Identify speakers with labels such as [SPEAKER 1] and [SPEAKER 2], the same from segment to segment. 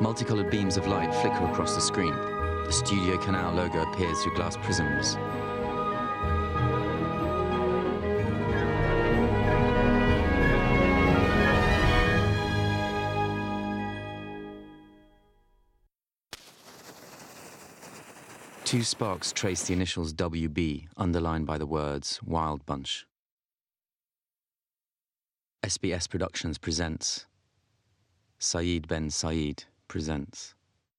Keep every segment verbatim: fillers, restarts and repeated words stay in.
[SPEAKER 1] Multicolored beams of light flicker across the screen. The Studio Canal logo appears through glass prisms. Two sparks trace the initials W B, underlined by the words Wild Bunch. S B S Productions presents Saeed Ben Saeed presents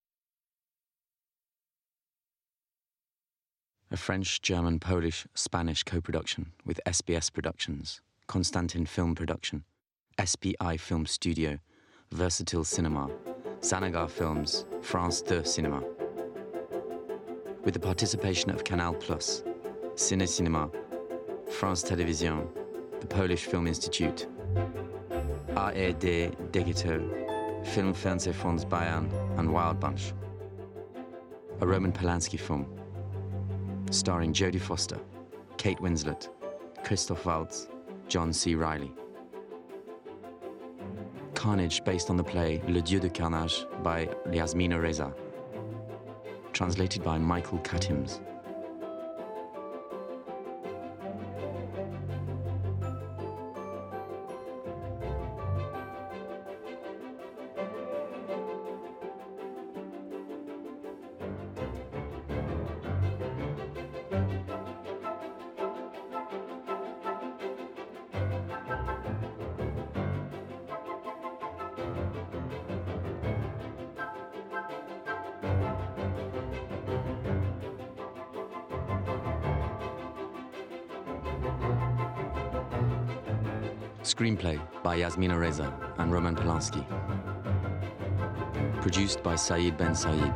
[SPEAKER 1] a French, German, Polish, Spanish co-production with S B S Productions, Constantin Film Production, S B I Film Studio, Versatile Cinema, Sanagar Films, France deux Cinema. With the participation of Canal Plus, Cine Cinema, France Télévisions, the Polish Film Institute, A E D Digito, Film Fernsehfonds Bayern, and Wild Bunch. A Roman Polanski film, starring Jodie Foster, Kate Winslet, Christoph Waltz, John C. Reilly. Carnage, based on the play Le Dieu de Carnage by Yasmina Reza. Translated by Michael Katims. Screenplay by Yasmina Reza and Roman Polanski. Produced by Saeed Ben Saeed.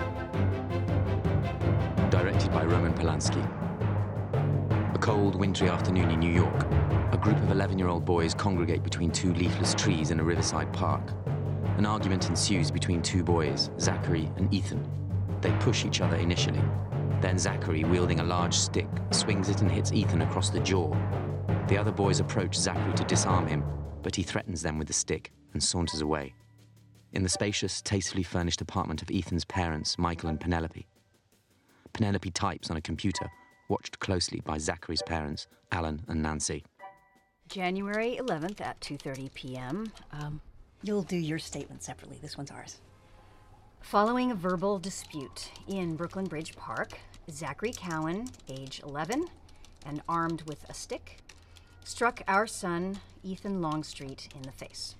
[SPEAKER 1] Directed by Roman Polanski. A cold, wintry afternoon in New York, a group of eleven-year-old boys congregate between two leafless trees in a riverside park. An argument ensues between two boys, Zachary and Ethan. They push each other initially. Then Zachary, wielding a large stick, swings it and hits Ethan across the jaw. The other boys approach Zachary to disarm him, but he threatens them with the stick and saunters away. In the spacious, tastefully furnished apartment of Ethan's parents, Michael and Penelope. Penelope types on a computer, watched closely by Zachary's parents, Alan and Nancy.
[SPEAKER 2] January eleventh at two thirty p m
[SPEAKER 3] Um, you'll do your statement separately. This one's ours.
[SPEAKER 2] Following a verbal dispute in Brooklyn Bridge Park, Zachary Cowan, age eleven, and armed with a stick, struck our son, Ethan Longstreet, in the face.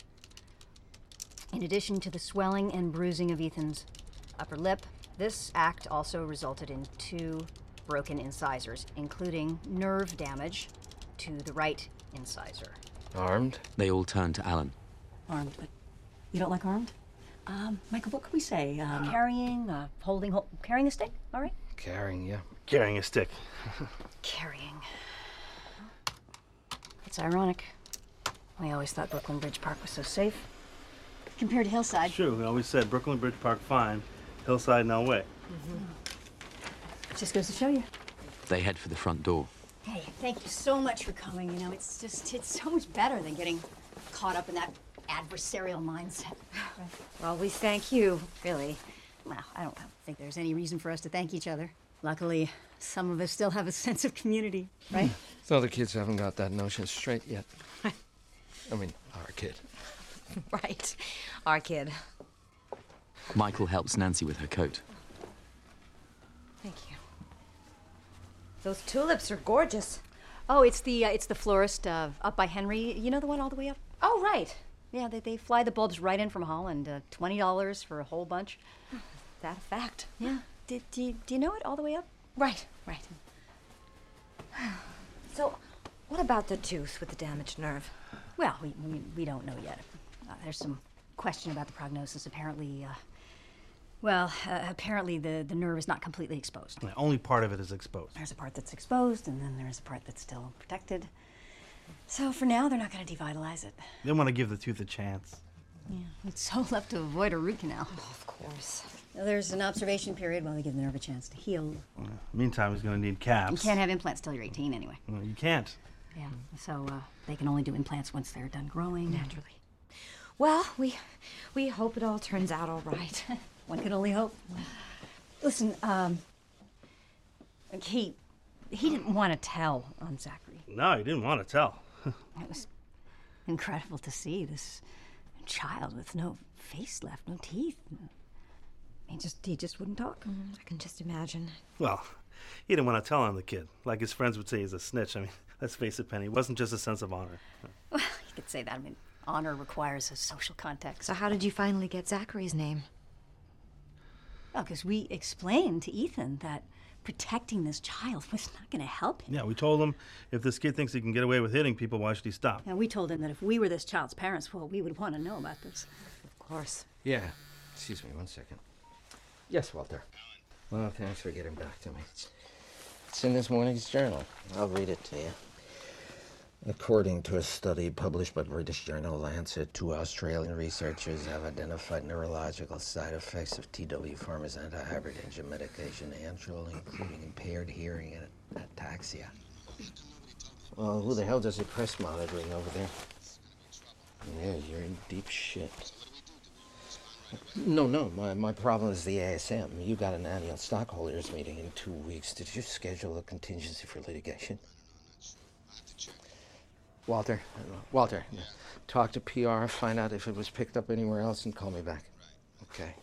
[SPEAKER 2] In addition to the swelling and bruising of Ethan's upper lip, this act also resulted in two broken incisors, including nerve damage to the right incisor.
[SPEAKER 4] Armed?
[SPEAKER 1] They all turn to Alan.
[SPEAKER 3] Armed, but you don't like armed? Um, Michael, what can we say? Um,
[SPEAKER 2] Carrying, uh, holding, hol- carrying a stick, all right?
[SPEAKER 4] Carrying, yeah.
[SPEAKER 5] Carrying a stick.
[SPEAKER 2] Carrying. It's ironic. We always thought Brooklyn Bridge Park was so safe. Compared to Hillside.
[SPEAKER 5] It's true. We always said Brooklyn Bridge Park fine, Hillside no way.
[SPEAKER 2] Mm-hmm. Just goes to show you.
[SPEAKER 1] They head for the front door.
[SPEAKER 2] Hey, thank you so much for coming. You know, it's just, it's so much better than getting caught up in that adversarial mindset.
[SPEAKER 6] Well, we thank you, really.
[SPEAKER 2] Well, I don't think there's any reason for us to thank each other. Luckily, some of us still have a sense of community, right?
[SPEAKER 4] So the kids haven't got that notion straight yet. I mean, our kid.
[SPEAKER 6] Right. Our kid.
[SPEAKER 1] Michael helps Nancy with her coat.
[SPEAKER 6] Thank you. Those tulips are gorgeous.
[SPEAKER 2] Oh, it's the uh, it's the florist uh, up by Henry. You know the one all the way up?
[SPEAKER 6] Oh, right.
[SPEAKER 2] Yeah, they, they fly the bulbs right in from Holland. Uh, twenty dollars for a whole bunch.
[SPEAKER 6] That a fact.
[SPEAKER 2] Yeah. Did, do, you, do you know it all the way up?
[SPEAKER 6] Right, right. So, what about the tooth with the damaged nerve?
[SPEAKER 2] Well, we, we, we don't know yet. Uh, there's some question about the prognosis. Apparently, uh, well, uh, apparently the, the nerve is not completely exposed.
[SPEAKER 5] Yeah, only part of it is exposed.
[SPEAKER 2] There's a part that's exposed, and then there's a part that's still protected. So for now, they're not going to devitalize it.
[SPEAKER 5] They want to give the tooth a chance.
[SPEAKER 2] Yeah, it's so left to avoid a root canal.
[SPEAKER 6] Oh, of course.
[SPEAKER 2] Now, there's an observation period while they give the nerve a chance to heal.
[SPEAKER 5] Yeah. Meantime, he's going to need caps.
[SPEAKER 2] You can't have implants till you're eighteen anyway.
[SPEAKER 5] Well, you can't.
[SPEAKER 2] Yeah, so uh, they can only do implants once they're done growing.
[SPEAKER 6] Naturally. Well, we we hope it all turns out all right.
[SPEAKER 2] One can only hope. Listen, um, he, he didn't want to tell on Zachary.
[SPEAKER 5] No, he didn't want to tell.
[SPEAKER 2] It was incredible to see this child with no face left, no teeth. He just, he just wouldn't talk.
[SPEAKER 6] I can just imagine.
[SPEAKER 5] Well, he didn't want to tell on the kid. Like his friends would say he's a snitch. I mean, let's face it, Penny, it wasn't just a sense of honor.
[SPEAKER 2] Well, you could say that. I mean, honor requires a social context.
[SPEAKER 6] So how did you finally get Zachary's name?
[SPEAKER 2] Well, because we explained to Ethan that protecting this child was not going to help him.
[SPEAKER 5] Yeah, we told him if this kid thinks he can get away with hitting people, why should he stop?
[SPEAKER 2] And we told him that if we were this child's parents, well, we would want to know about this.
[SPEAKER 6] Of course.
[SPEAKER 4] Yeah. Excuse me one second. Yes, Walter. Well, thanks for getting back to me. It's in this morning's journal. I'll read it to you. According to a study published by British journal Lancet, two Australian researchers have identified neurological side effects of T W Pharma's anti-hypertension medication, Antrol, including impaired hearing and ataxia. Well, who the hell does the press monitoring over there? Yeah, you're in deep shit. No, no, my, my problem is the A S M. You got an annual stockholders meeting in two weeks. Did you schedule a contingency for litigation? Walter, uh, Walter, talk to P R, find out if it was picked up anywhere else, and call me back. Okay.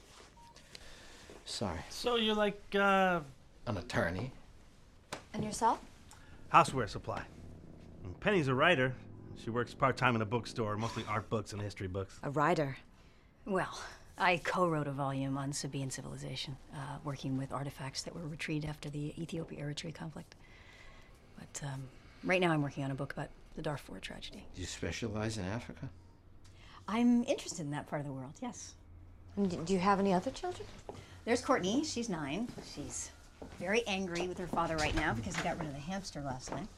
[SPEAKER 4] Sorry.
[SPEAKER 5] So you're like, uh,
[SPEAKER 4] An attorney?
[SPEAKER 6] And yourself?
[SPEAKER 5] houseware supply. And Penny's a writer. She works part-time in a bookstore, mostly art books and history books.
[SPEAKER 6] A writer.
[SPEAKER 2] Well, I co-wrote a volume on Sabaean civilization, uh, working with artifacts that were retrieved after the Ethiopia-Eritrea conflict. But um, right now I'm working on a book about the Darfur tragedy.
[SPEAKER 4] Do you specialize in Africa?
[SPEAKER 2] I'm interested in that part of the world, yes.
[SPEAKER 6] And d- do you have any other children?
[SPEAKER 2] There's Courtney, she's nine. She's very angry with her father right now because he got rid of the hamster last night.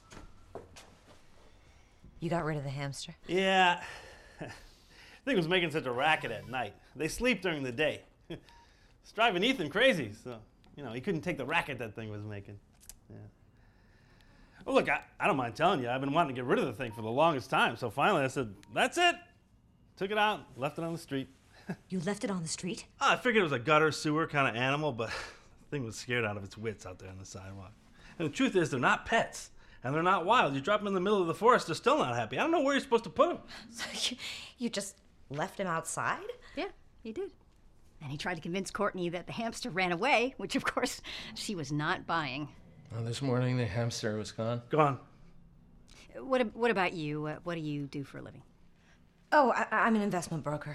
[SPEAKER 6] You got rid of the hamster?
[SPEAKER 5] Yeah. Thing was making such a racket at night. They sleep during the day. It's driving Ethan crazy, so, you know, he couldn't take the racket that thing was making. Yeah. Oh, look, I, I don't mind telling you, I've been wanting to get rid of the thing for the longest time, so finally I said, that's it. Took it out, left it on the street.
[SPEAKER 6] You left it on the street?
[SPEAKER 5] Oh, I figured it was a gutter sewer kind of animal, but the thing was scared out of its wits out there on the sidewalk. And the truth is, they're not pets, and they're not wild. You drop them in the middle of the forest, they're still not happy. I don't know where you're supposed to put them.
[SPEAKER 6] So you, you just left him outside?
[SPEAKER 2] Yeah, he did. And he tried to convince Courtney that the hamster ran away, which of course she was not buying.
[SPEAKER 4] Well, this morning the hamster was gone.
[SPEAKER 5] Gone.
[SPEAKER 2] What, ab- what about you? Uh, what do you do for a living?
[SPEAKER 6] Oh, I, I'm an investment broker.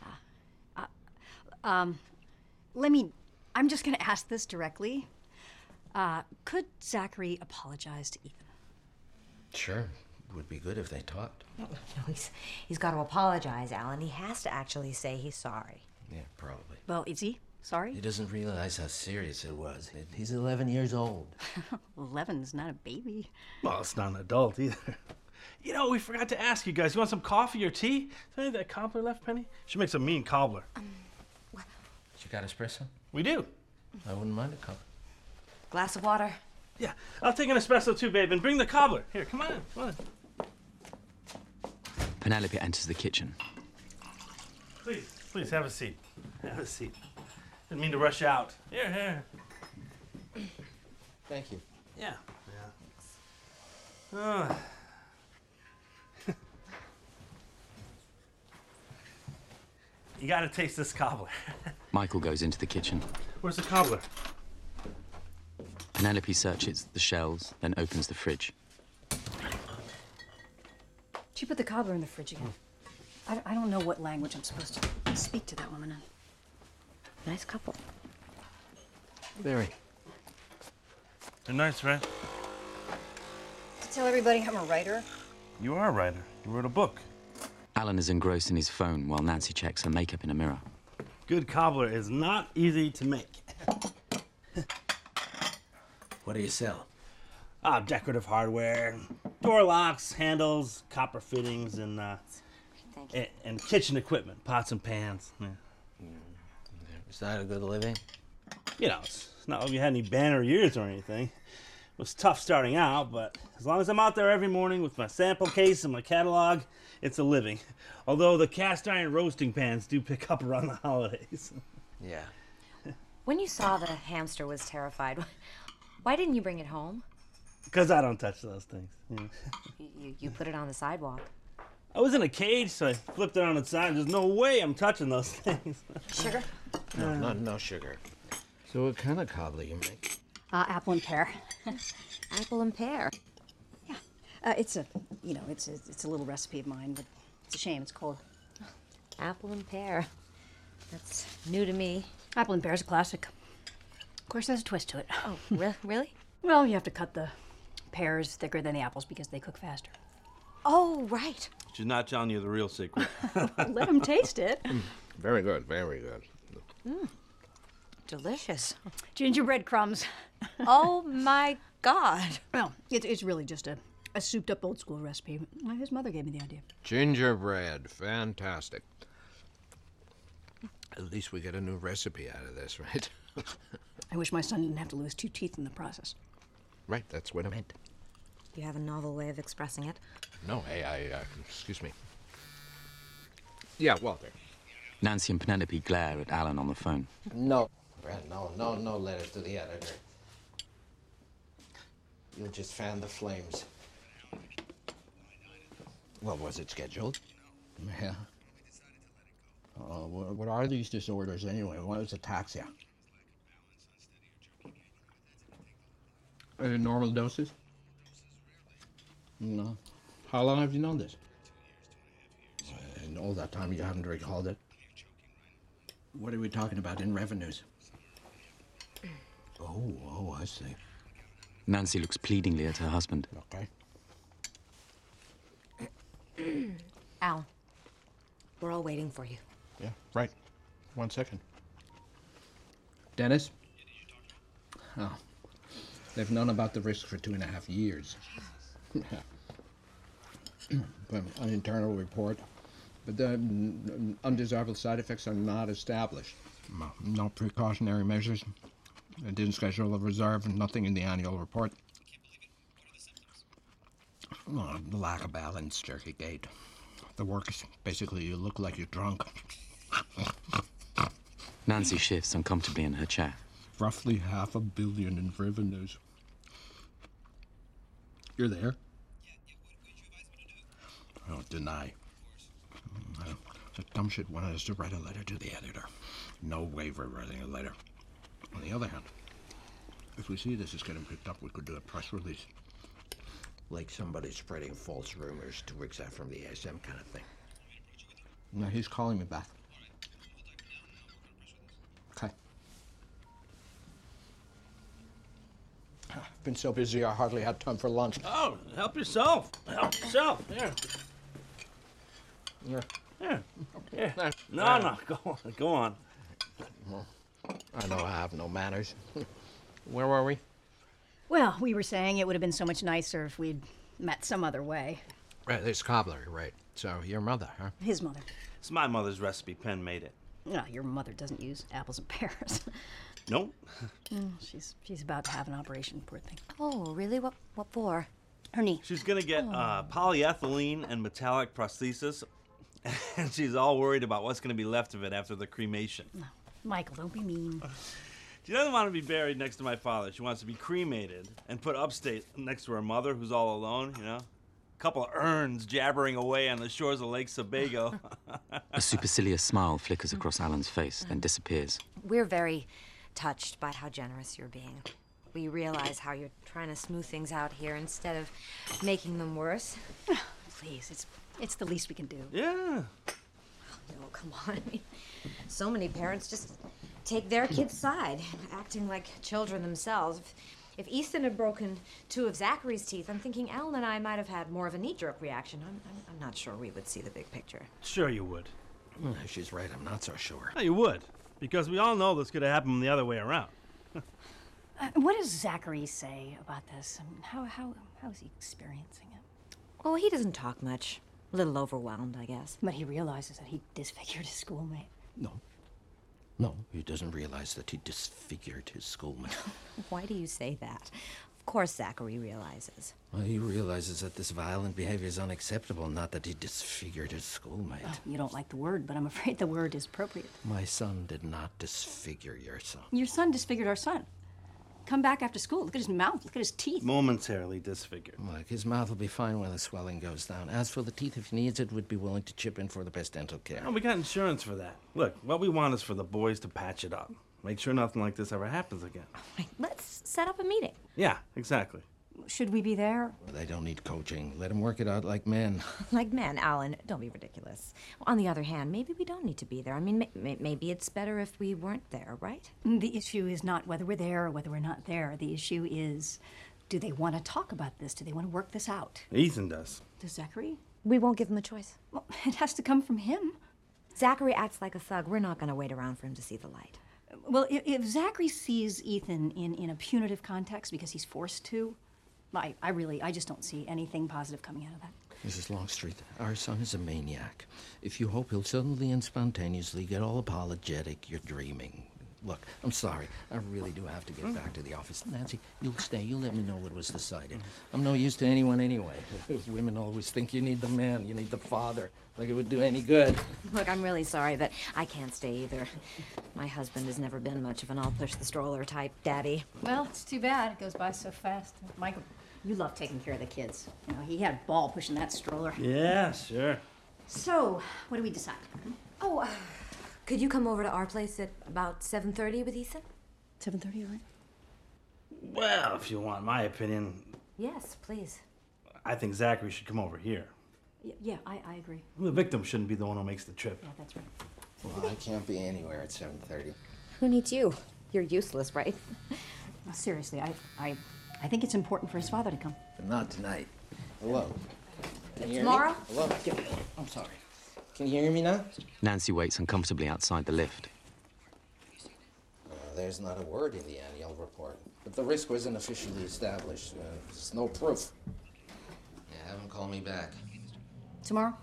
[SPEAKER 2] Um, let me, I'm just going to ask this directly. Uh, could Zachary apologize to Ethan?
[SPEAKER 4] Sure. Would be good if they talked.
[SPEAKER 6] No, he's, he's got to apologize, Alan. He has to actually say he's sorry.
[SPEAKER 4] Yeah, probably.
[SPEAKER 2] Well, is he sorry?
[SPEAKER 4] He doesn't realize how serious it was. He's eleven years old.
[SPEAKER 2] Eleven's not a baby.
[SPEAKER 5] Well, it's not an adult either. You know, we forgot to ask you guys. You want some coffee or tea? Is there any of that cobbler left, Penny? She makes a mean cobbler.
[SPEAKER 6] Um,
[SPEAKER 4] You got espresso?
[SPEAKER 5] We do.
[SPEAKER 4] I wouldn't mind a cup.
[SPEAKER 6] Glass of water?
[SPEAKER 5] Yeah, I'll take an espresso too, babe, and bring the cobbler. Here, come on, come on.
[SPEAKER 1] Penelope enters the kitchen.
[SPEAKER 5] Please, please, have a seat. Have a seat. Didn't mean to rush out. Here, here.
[SPEAKER 4] Thank you.
[SPEAKER 5] Yeah. Yeah. Uh. You gotta taste this cobbler.
[SPEAKER 1] Michael goes into the kitchen.
[SPEAKER 5] Where's the cobbler?
[SPEAKER 1] Penelope searches the shelves, then opens the fridge.
[SPEAKER 2] She put the cobbler in the fridge again. I, I don't know what language I'm supposed to speak to that woman in.
[SPEAKER 6] Nice couple.
[SPEAKER 4] Very.
[SPEAKER 5] They're nice, right?
[SPEAKER 2] To tell everybody I'm a writer.
[SPEAKER 5] You are a writer. You wrote a book.
[SPEAKER 1] Alan is engrossed in his phone while Nancy checks her makeup in a mirror.
[SPEAKER 5] Good cobbler is not easy to make.
[SPEAKER 4] What do you sell?
[SPEAKER 5] Ah, decorative hardware, door locks, handles, copper fittings, and uh,
[SPEAKER 6] Thank you.
[SPEAKER 5] and, and kitchen equipment, pots and pans. Yeah.
[SPEAKER 4] Is that a good living?
[SPEAKER 5] You know, it's not like we had any banner years or anything, It was tough starting out, but as long as I'm out there every morning with my sample case and my catalog, it's a living. Although the cast iron roasting pans do pick up around the holidays.
[SPEAKER 4] Yeah.
[SPEAKER 6] When you saw the hamster was terrified, why didn't you bring it home?
[SPEAKER 5] Because I don't touch those things. Yeah.
[SPEAKER 6] You, you, you put it on the sidewalk.
[SPEAKER 5] I was in a cage, so I flipped it on its side. There's no way I'm touching those things.
[SPEAKER 6] Sugar?
[SPEAKER 4] No, no, no sugar. So what kind of cobbler you make?
[SPEAKER 2] Uh, apple and pear.
[SPEAKER 6] Apple and pear.
[SPEAKER 2] Yeah. Uh, it's a, you know, it's a, it's a little recipe of mine, but it's a shame it's cold.
[SPEAKER 6] Apple and pear. That's new to me.
[SPEAKER 2] Apple and pear is a classic. Of course, there's a twist to it.
[SPEAKER 6] Oh, re- really?
[SPEAKER 2] Well, you have to cut the pears thicker than the apples because they cook faster.
[SPEAKER 6] Oh, right.
[SPEAKER 5] She's not telling you the real secret.
[SPEAKER 2] Let them taste it.
[SPEAKER 4] Very good, very good.
[SPEAKER 6] Mm. Delicious.
[SPEAKER 2] Gingerbread crumbs.
[SPEAKER 6] Oh, my God.
[SPEAKER 2] Well, it, it's really just a, a souped-up old-school recipe. Well, his mother gave me the idea.
[SPEAKER 7] Gingerbread, fantastic. At least we get a new recipe out of this, right?
[SPEAKER 2] I wish my son didn't have to lose two teeth in the process.
[SPEAKER 7] Right, that's what I meant.
[SPEAKER 6] You have a novel way of expressing it.
[SPEAKER 7] No, hey, I, uh, excuse me. Yeah, Walter.
[SPEAKER 1] Nancy and Penelope glare at Alan on the phone.
[SPEAKER 4] No, Brad, no, no, no letters to the editor. You'll just fan the flames.
[SPEAKER 7] Well, was it scheduled?
[SPEAKER 8] Yeah. Uh, what, what are these disorders anyway? What is ataxia? Are they normal doses? No. How long have you known this? And all that time you haven't recalled it? What are we talking about in revenues? Oh, oh, I see.
[SPEAKER 1] Nancy looks pleadingly at her husband.
[SPEAKER 8] Okay.
[SPEAKER 6] Al, we're all waiting for you.
[SPEAKER 8] Yeah, right. One second. Dennis? Oh. They've known about the risk for two and a half years. But an internal report. But the mm, undesirable side effects are not established. No, no precautionary measures. I didn't schedule a reserve, nothing in the annual report. Oh, the lack of balance, jerky gait. The works, basically you look like you're drunk.
[SPEAKER 1] Nancy shifts uncomfortably in her chair.
[SPEAKER 8] Roughly half a billion in revenues. You're there? Oh, deny. Uh, the dumb shit wanted us to write a letter to the editor. No way we're writing a letter. On the other hand, if we see this is getting picked up, we could do a press release.
[SPEAKER 4] Like somebody spreading false rumors to Rick Zaff from the A S M kind of thing.
[SPEAKER 8] No, he's calling me back. Okay. Been so busy I hardly had time for lunch.
[SPEAKER 5] Oh, help yourself. Help yourself. Here.
[SPEAKER 8] Yeah.
[SPEAKER 5] Here. Here. No, no, go on. Go on.
[SPEAKER 4] Well, I know I have no manners. Where were we?
[SPEAKER 2] Well, we were saying it would have been so much nicer if we'd met some other way.
[SPEAKER 7] Right, this cobbler, right. So, your mother, huh?
[SPEAKER 2] His mother.
[SPEAKER 5] It's my mother's recipe. Penn made it.
[SPEAKER 2] No, your mother doesn't use apples and pears.
[SPEAKER 5] Nope.
[SPEAKER 2] Mm, she's she's about to have an operation, poor thing.
[SPEAKER 6] Oh, really? What, what for?
[SPEAKER 2] Her knee.
[SPEAKER 5] She's gonna get uh, polyethylene and metallic prosthesis, and she's all worried about what's gonna be left of it after the cremation.
[SPEAKER 2] No, Michael, don't be mean.
[SPEAKER 5] She doesn't want to be buried next to my father. She wants to be cremated and put upstate next to her mother, who's all alone, you know? A couple of urns jabbering away on the shores of Lake Sebago.
[SPEAKER 1] A supercilious smile flickers across Alan's face, then disappears.
[SPEAKER 6] We're very touched by how generous you're being. We realize how you're trying to smooth things out here instead of making them worse.
[SPEAKER 2] Please, it's it's the least we can do.
[SPEAKER 5] Yeah.
[SPEAKER 6] No, come on. I mean, so many parents just take their kid's side, acting like children themselves. If, if Ethan had broken two of Zachary's teeth, I'm thinking Alan and I might have had more of a knee-jerk reaction. I'm, I'm, I'm not sure we would see the big picture.
[SPEAKER 5] Sure you would.
[SPEAKER 4] Well, if she's right, I'm not so sure.
[SPEAKER 5] No, you would. Because we all know this could have happened the other way around.
[SPEAKER 2] Uh, what does Zachary say about this? I mean, how, how, how is he experiencing it?
[SPEAKER 6] Oh, he doesn't talk much. A little overwhelmed, I guess.
[SPEAKER 2] But he realizes that he disfigured his schoolmate.
[SPEAKER 4] No. No, he doesn't realize that he disfigured his schoolmate.
[SPEAKER 6] Why do you say that? Of Of course Zachary realizes.
[SPEAKER 4] Well, he realizes that this violent behavior is unacceptable, not that he disfigured his schoolmate.
[SPEAKER 3] Oh, you don't like the word, but I'm afraid the word is appropriate.
[SPEAKER 4] My son did not disfigure your son.
[SPEAKER 3] Your son disfigured our son. Come back after school. Look at his mouth. Look at his teeth.
[SPEAKER 5] Momentarily disfigured.
[SPEAKER 4] Look, his mouth will be fine when the swelling goes down. As for the teeth, if he needs it, we'd be willing to chip in for the best dental care.
[SPEAKER 5] Oh, we got insurance for that. Look, what we want is for the boys to patch it up. Make sure nothing like this ever happens again.
[SPEAKER 6] Right, let's set up a meeting.
[SPEAKER 5] Yeah, exactly.
[SPEAKER 3] Should we be there?
[SPEAKER 4] They don't need coaching. Let them work it out like men.
[SPEAKER 6] Like men, Alan, don't be ridiculous. On the other hand, maybe we don't need to be there. I mean, may- may- maybe it's better if we weren't there, right?
[SPEAKER 3] The issue is not whether we're there or whether we're not there. The issue is, do they want to talk about this? Do they want to work this out?
[SPEAKER 5] Ethan does.
[SPEAKER 3] Does Zachary?
[SPEAKER 6] We won't give him a choice.
[SPEAKER 3] Well, it has to come from him.
[SPEAKER 6] Zachary acts like a thug. We're not going to wait around for him to see the light.
[SPEAKER 3] Well, if, if Zachary sees Ethan in, in a punitive context because he's forced to, I, I really, I just don't see anything positive coming out of that.
[SPEAKER 4] Missus Longstreet, our son is a maniac. If you hope he'll suddenly and spontaneously get all apologetic, you're dreaming. Look, I'm sorry. I really do have to get back to the office. Nancy, you'll stay. You let me know what was decided. I'm no use to anyone anyway. Women always think you need the man, you need the father. Like it would do any good.
[SPEAKER 6] Look, I'm really sorry, but I can't stay either. My husband has never been much of an I'll-push-the-stroller type daddy.
[SPEAKER 2] Well, it's too bad. It goes by so fast. Michael, you love taking care of the kids. You know, he had a ball pushing that stroller.
[SPEAKER 5] Yeah, sure.
[SPEAKER 2] So, what do we decide?
[SPEAKER 6] Oh, uh, could you come over to our place at about seven thirty with Ethan?
[SPEAKER 3] seven thirty, all right?
[SPEAKER 5] Well, if you want my opinion,
[SPEAKER 6] Yes, please.
[SPEAKER 5] I think Zachary should come over here.
[SPEAKER 3] Y- yeah, I, I agree.
[SPEAKER 5] The victim shouldn't be the one who makes the trip.
[SPEAKER 3] Yeah, that's right.
[SPEAKER 4] Well, I can't be anywhere at seven thirty.
[SPEAKER 6] Who needs you? You're useless, right?
[SPEAKER 3] Well, seriously, I, I, I think it's important for his father to come.
[SPEAKER 4] But not tonight. Hello? Can you hear
[SPEAKER 6] Tomorrow?
[SPEAKER 4] me? Hello? I'm sorry. Can you hear me now?
[SPEAKER 1] Nancy waits uncomfortably outside the lift.
[SPEAKER 4] Uh, there's not a word in the annual report. But the risk wasn't officially established. Uh, there's no proof. Yeah, have him call me back.
[SPEAKER 3] Tomorrow?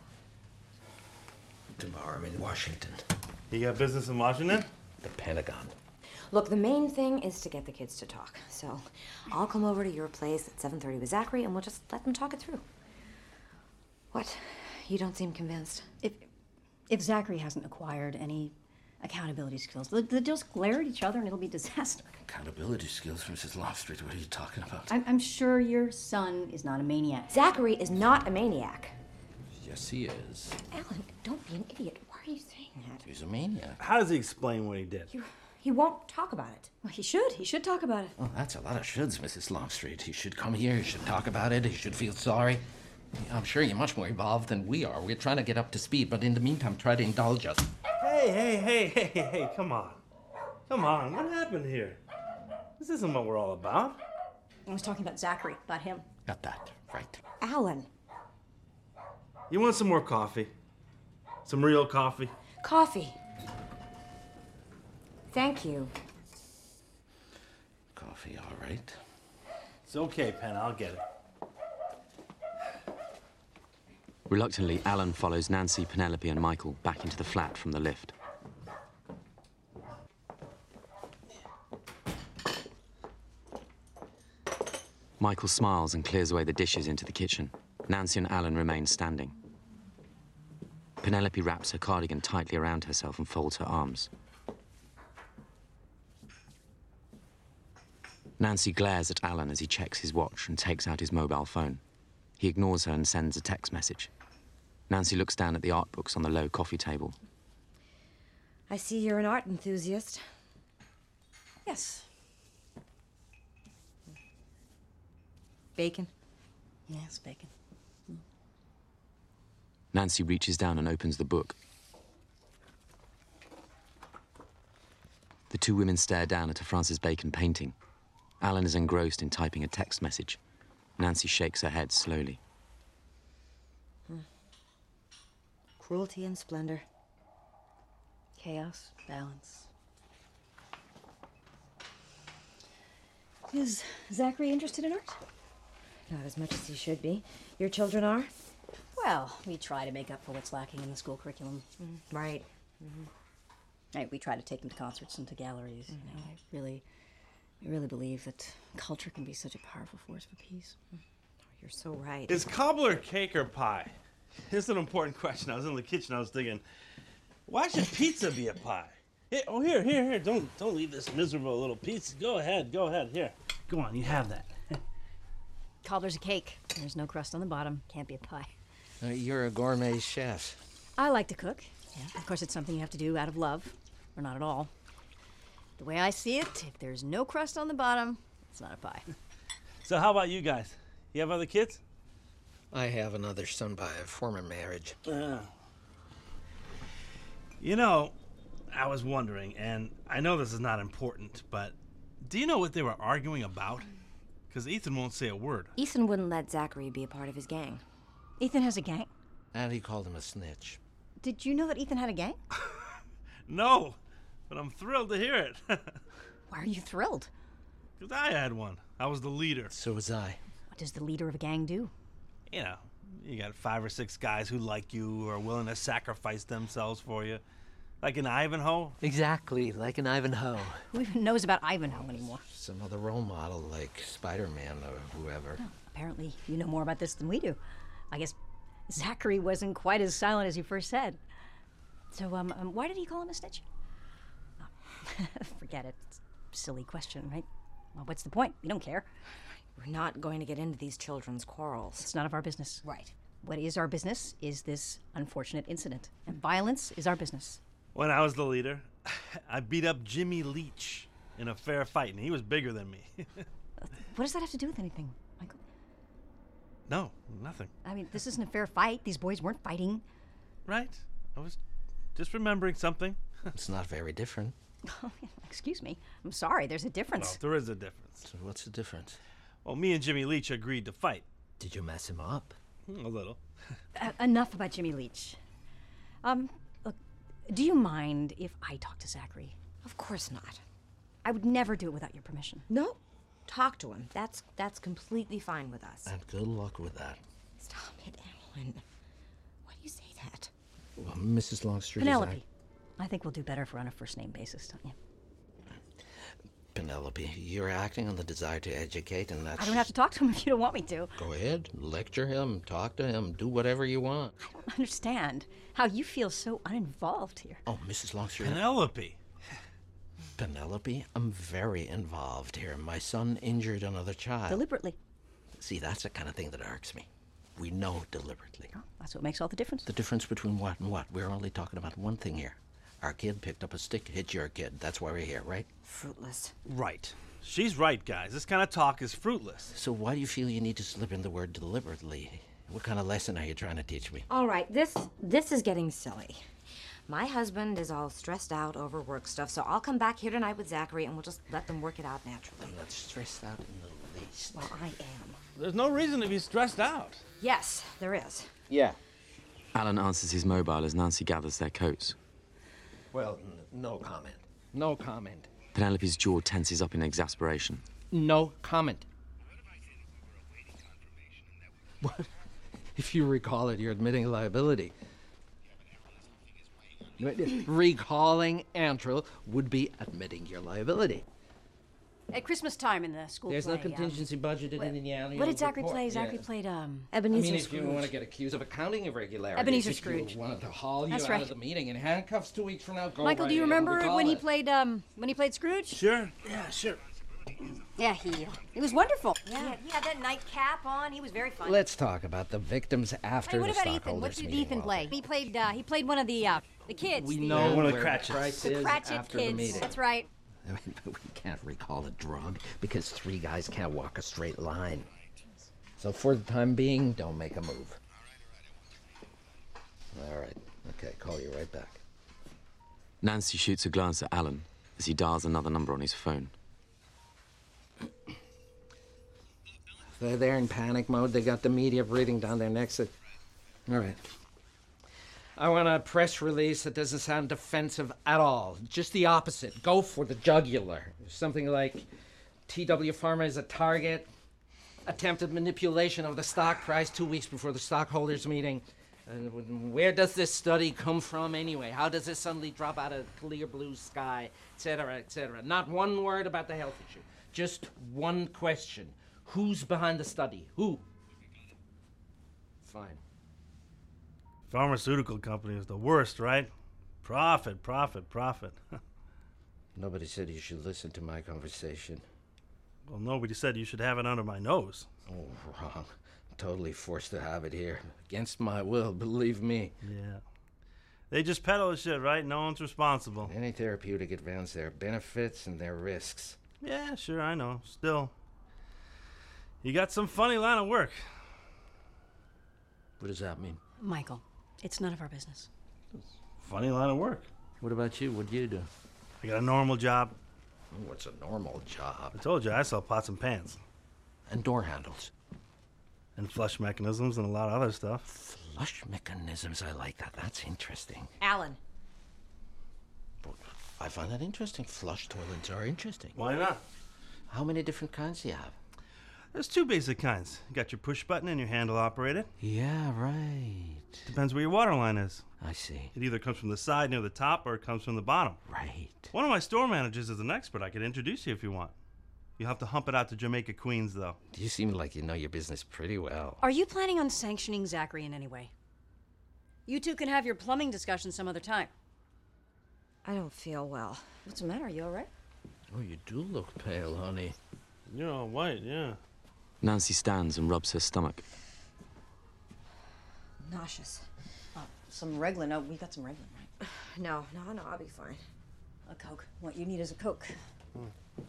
[SPEAKER 4] Tomorrow I'm in Washington.
[SPEAKER 5] You got business in Washington?
[SPEAKER 4] The Pentagon.
[SPEAKER 6] Look, the main thing is to get the kids to talk. So I'll come over to your place at seven thirty with Zachary, and we'll just let them talk it through. What? You don't seem convinced.
[SPEAKER 3] If, if Zachary hasn't acquired any accountability skills, they'll, they'll just glare at each other and it'll be disaster.
[SPEAKER 4] Accountability skills, Missus Longstreet. What are you talking about?
[SPEAKER 3] I'm, I'm sure your son is not a maniac.
[SPEAKER 6] Zachary is not a maniac.
[SPEAKER 4] Yes, he is.
[SPEAKER 6] Alan, don't be an idiot. Why are you saying that?
[SPEAKER 4] He's a maniac.
[SPEAKER 5] How does he explain what he did?
[SPEAKER 6] You, he won't talk about it.
[SPEAKER 3] Well, he should. He should talk about it.
[SPEAKER 4] Well, that's a lot of shoulds, Missus Longstreet. He should come here. He should talk about it. He should feel sorry. I'm sure you're much more involved than we are. We're trying to get up to speed, but in the meantime, try to indulge us.
[SPEAKER 5] Hey, hey, hey, hey, hey, hey, come on. Come on, what happened here? This isn't what we're all about.
[SPEAKER 3] I was talking about Zachary, about him.
[SPEAKER 4] Got that, right.
[SPEAKER 6] Alan.
[SPEAKER 5] You want some more coffee? Some real coffee?
[SPEAKER 6] Coffee. Thank you.
[SPEAKER 4] Coffee, all right.
[SPEAKER 5] It's okay, Pen, I'll get it.
[SPEAKER 1] Reluctantly, Alan follows Nancy, Penelope, and Michael back into the flat from the lift. Michael smiles and clears away the dishes into the kitchen. Nancy and Alan remain standing. Penelope wraps her cardigan tightly around herself and folds her arms. Nancy glares at Alan as he checks his watch and takes out his mobile phone. He ignores her and sends a text message. Nancy looks down at the art books on the low coffee table.
[SPEAKER 6] I see you're an art enthusiast.
[SPEAKER 3] Yes.
[SPEAKER 6] Bacon.
[SPEAKER 3] Yes, bacon.
[SPEAKER 1] Nancy reaches down and opens the book. The two women stare down at a Francis Bacon painting. Alan is engrossed in typing a text message. Nancy shakes her head slowly.
[SPEAKER 6] Hmm. Cruelty and splendor.
[SPEAKER 3] Chaos, balance. Is Zachary interested in art?
[SPEAKER 6] Not as much as he should be. Your children are?
[SPEAKER 3] Well, we try to make up for what's lacking in the school curriculum.
[SPEAKER 6] Mm, right. Mm-hmm.
[SPEAKER 3] Right, we try to take them to concerts and to galleries. Mm-hmm. You know, I really, I really believe that culture can be such a powerful force for peace.
[SPEAKER 6] You're so right.
[SPEAKER 5] Is cobbler cake or pie? Here's an important question. I was in the kitchen, I was thinking, why should pizza be a pie? Here, oh, here, here, here. Don't, don't leave this miserable little pizza. Go ahead, go ahead. Here. Go on, you have that.
[SPEAKER 3] Cobbler's a cake. There's no crust on the bottom. Can't be a pie.
[SPEAKER 4] Uh, you're a gourmet chef.
[SPEAKER 3] I like to cook. Yeah. Of course, it's something you have to do out of love, or not at all. The way I see it, if there's no crust on the bottom, it's not a pie.
[SPEAKER 5] So how about you guys? You have other kids?
[SPEAKER 4] I have another son by a former marriage.
[SPEAKER 5] Uh, you know, I was wondering, and I know this is not important, but do you know what they were arguing about? Because Ethan won't say a word.
[SPEAKER 6] Ethan wouldn't let Zachary be a part of his gang.
[SPEAKER 3] Ethan has a gang?
[SPEAKER 4] And he called him a snitch.
[SPEAKER 3] Did you know that Ethan had a gang?
[SPEAKER 5] No, but I'm thrilled to hear it.
[SPEAKER 3] Why are you thrilled?
[SPEAKER 5] Because I had one. I was the leader.
[SPEAKER 4] So was I.
[SPEAKER 3] What does the leader of a gang do?
[SPEAKER 5] You know, you got five or six guys who like you, who are willing to sacrifice themselves for you. Like an Ivanhoe?
[SPEAKER 4] Exactly, like an Ivanhoe.
[SPEAKER 3] Who even knows about Ivanhoe anymore?
[SPEAKER 4] Some other role model like Spider-Man or whoever.
[SPEAKER 3] Oh, apparently, you know more about this than we do. I guess Zachary wasn't quite as silent as you first said. So, um, um why did he call him a snitch? Oh, forget it. It's a silly question, right? Well, what's the point? You don't care.
[SPEAKER 6] We're not going to get into these children's quarrels.
[SPEAKER 3] It's none of our business.
[SPEAKER 6] Right.
[SPEAKER 3] What is our business is this unfortunate incident. And violence is our business.
[SPEAKER 5] When I was the leader, I beat up Jimmy Leach in a fair fight, and he was bigger than me.
[SPEAKER 3] What does that have to do with anything, Michael?
[SPEAKER 5] No, nothing.
[SPEAKER 3] I mean, this isn't a fair fight. These boys weren't fighting.
[SPEAKER 5] Right. I was just remembering something.
[SPEAKER 4] It's not very different.
[SPEAKER 3] Excuse me. I'm sorry. There's a difference.
[SPEAKER 5] Well, there is a difference.
[SPEAKER 4] So what's the difference?
[SPEAKER 5] Well, me and Jimmy Leach agreed to fight.
[SPEAKER 4] Did you mess him up?
[SPEAKER 5] A little.
[SPEAKER 3] uh, enough about Jimmy Leach. Um, look, do you mind if I talk to Zachary?
[SPEAKER 6] Of course not.
[SPEAKER 3] I would never do it without your permission.
[SPEAKER 6] No. Talk to him. That's that's completely fine with us.
[SPEAKER 4] And good luck with that.
[SPEAKER 6] Stop it, Alan. Why do you say that?
[SPEAKER 4] Well, Missus Longstreet
[SPEAKER 3] Penelope.
[SPEAKER 4] is
[SPEAKER 3] I think we'll do better if we're on a first name basis, don't you?
[SPEAKER 4] Penelope, you're acting on the desire to educate, and that's...
[SPEAKER 3] I don't have to talk to him if you don't want me to.
[SPEAKER 4] Go ahead. Lecture him. Talk to him. Do whatever you want.
[SPEAKER 3] I don't understand how you feel so uninvolved here.
[SPEAKER 4] Oh, Missus Longstreet.
[SPEAKER 5] Penelope.
[SPEAKER 4] Penelope, I'm very involved here. My son injured another child.
[SPEAKER 3] Deliberately.
[SPEAKER 4] See, that's the kind of thing that irks me. We know deliberately.
[SPEAKER 3] Oh, that's what makes all the difference.
[SPEAKER 4] The difference between what and what? We're only talking about one thing here. Our kid picked up a stick, hit your kid. That's why we're here, right?
[SPEAKER 6] Fruitless.
[SPEAKER 5] Right. She's right, guys. This kind of talk is fruitless.
[SPEAKER 4] So why do you feel you need to slip in the word deliberately? What kind of lesson are you trying to teach me?
[SPEAKER 6] All right, this this is getting silly. My husband is all stressed out over work stuff, so I'll come back here tonight with Zachary and we'll just let them work it out naturally.
[SPEAKER 4] I'm not stressed out in the least.
[SPEAKER 6] Well, I am.
[SPEAKER 5] There's no reason to be stressed out.
[SPEAKER 6] Yes, there is.
[SPEAKER 4] Yeah.
[SPEAKER 1] Alan answers his mobile as Nancy gathers their coats.
[SPEAKER 4] Well, n- no comment. No comment.
[SPEAKER 1] Penelope's jaw tenses up in exasperation.
[SPEAKER 4] No comment. What? If you recall it, you're admitting liability. Recalling Antral would be admitting your liability.
[SPEAKER 3] At Christmas time in the school
[SPEAKER 4] There's
[SPEAKER 3] play,
[SPEAKER 4] no contingency
[SPEAKER 3] um,
[SPEAKER 4] budgeted
[SPEAKER 3] what,
[SPEAKER 4] in the annual
[SPEAKER 3] What did Zachary
[SPEAKER 4] report.
[SPEAKER 3] play? Zachary
[SPEAKER 4] Yeah.
[SPEAKER 3] played, um...
[SPEAKER 4] I
[SPEAKER 6] Ebenezer
[SPEAKER 4] mean, if
[SPEAKER 6] Scrooge.
[SPEAKER 4] you want to get accused of accounting irregularities,
[SPEAKER 3] Ebenezer
[SPEAKER 4] if
[SPEAKER 3] Scrooge.
[SPEAKER 4] you wanted to haul you
[SPEAKER 3] That's
[SPEAKER 4] out
[SPEAKER 3] right.
[SPEAKER 4] of the meeting in handcuffs two weeks from now, go
[SPEAKER 3] Michael,
[SPEAKER 4] right
[SPEAKER 3] do you
[SPEAKER 4] ahead and
[SPEAKER 3] remember
[SPEAKER 4] recall
[SPEAKER 3] when he
[SPEAKER 4] it.
[SPEAKER 3] played, um, when he played Scrooge?
[SPEAKER 5] Sure. Yeah, sure.
[SPEAKER 3] Yeah, he, it was wonderful. Yeah, he had that nightcap on. He was very funny.
[SPEAKER 4] Let's talk about the victims after
[SPEAKER 3] Hey, what
[SPEAKER 4] the
[SPEAKER 3] about Ethan?
[SPEAKER 4] stockholders
[SPEAKER 3] What did
[SPEAKER 4] meeting,
[SPEAKER 3] Ethan
[SPEAKER 4] Walter.
[SPEAKER 3] play? He played, uh, he played one of the, uh, the kids.
[SPEAKER 4] We
[SPEAKER 3] the,
[SPEAKER 4] know
[SPEAKER 5] Yeah, one of the
[SPEAKER 4] where
[SPEAKER 5] Cratchits.
[SPEAKER 4] the price
[SPEAKER 3] The
[SPEAKER 4] is
[SPEAKER 3] Cratchit
[SPEAKER 4] after the
[SPEAKER 3] kids.
[SPEAKER 4] meeting.
[SPEAKER 3] That's right.
[SPEAKER 4] I mean, we can't recall a drug because three guys can't walk a straight line. So for the time being, don't make a move. All right. Okay, call you right back.
[SPEAKER 1] Nancy shoots a glance at Alan as he dials another number on his phone.
[SPEAKER 4] They're there in panic mode. They got the media breathing down their necks. All right. I want a press release that doesn't sound defensive at all. Just the opposite. Go for the jugular. Something like T W Pharma is a target, attempted manipulation of the stock price two weeks before the stockholders meeting. And where does this study come from anyway? How does it suddenly drop out of clear blue sky, et cetera, et cetera? Not one word about the health issue. Just one question. Who's behind the study? Who? Fine.
[SPEAKER 5] Pharmaceutical company is the worst, right? Profit, profit, profit.
[SPEAKER 4] Nobody said you should listen to my conversation.
[SPEAKER 5] Well, nobody said you should have it under my nose.
[SPEAKER 4] Oh, wrong. Totally forced to have it here. Against my will, believe me.
[SPEAKER 5] Yeah. They just peddle the shit, right? No one's responsible.
[SPEAKER 4] Any therapeutic advance, there are benefits and there are risks.
[SPEAKER 5] Yeah, sure, I know. Still, you got some funny line of work.
[SPEAKER 4] What does that mean?
[SPEAKER 3] Michael, it's none of our business.
[SPEAKER 5] Funny line of work.
[SPEAKER 4] What about you? What do you do?
[SPEAKER 5] I got a normal job.
[SPEAKER 4] What's a normal job?
[SPEAKER 5] I told you, I sell pots and pans.
[SPEAKER 4] And door handles.
[SPEAKER 5] And flush mechanisms and a lot of other stuff.
[SPEAKER 4] Flush mechanisms, I like that. That's interesting.
[SPEAKER 6] Alan.
[SPEAKER 4] I find that interesting. Flush toilets are interesting.
[SPEAKER 5] Why not?
[SPEAKER 4] How many different kinds do you have?
[SPEAKER 5] There's two basic kinds. You got your push button and your handle operated.
[SPEAKER 4] Yeah, right.
[SPEAKER 5] Depends where your water line is.
[SPEAKER 4] I see.
[SPEAKER 5] It either comes from the side near the top or it comes from the bottom.
[SPEAKER 4] Right.
[SPEAKER 5] One of my store managers is an expert. I could introduce you if you want. You'll have to hump it out to Jamaica, Queens, though.
[SPEAKER 4] You seem like you know your business pretty well.
[SPEAKER 3] Are you planning on sanctioning Zachary in any way? You two can have your plumbing discussion some other time.
[SPEAKER 6] I don't feel well.
[SPEAKER 3] What's the matter? Are you all right?
[SPEAKER 4] Oh, you do look pale, honey.
[SPEAKER 5] You're all white, yeah.
[SPEAKER 1] Nancy stands and rubs her stomach.
[SPEAKER 6] Nauseous.
[SPEAKER 3] Oh, some Reglan. No, we got some Reglan, right?
[SPEAKER 6] No, no, no, I'll be fine.
[SPEAKER 3] A Coke. What you need is a Coke.
[SPEAKER 5] Hmm.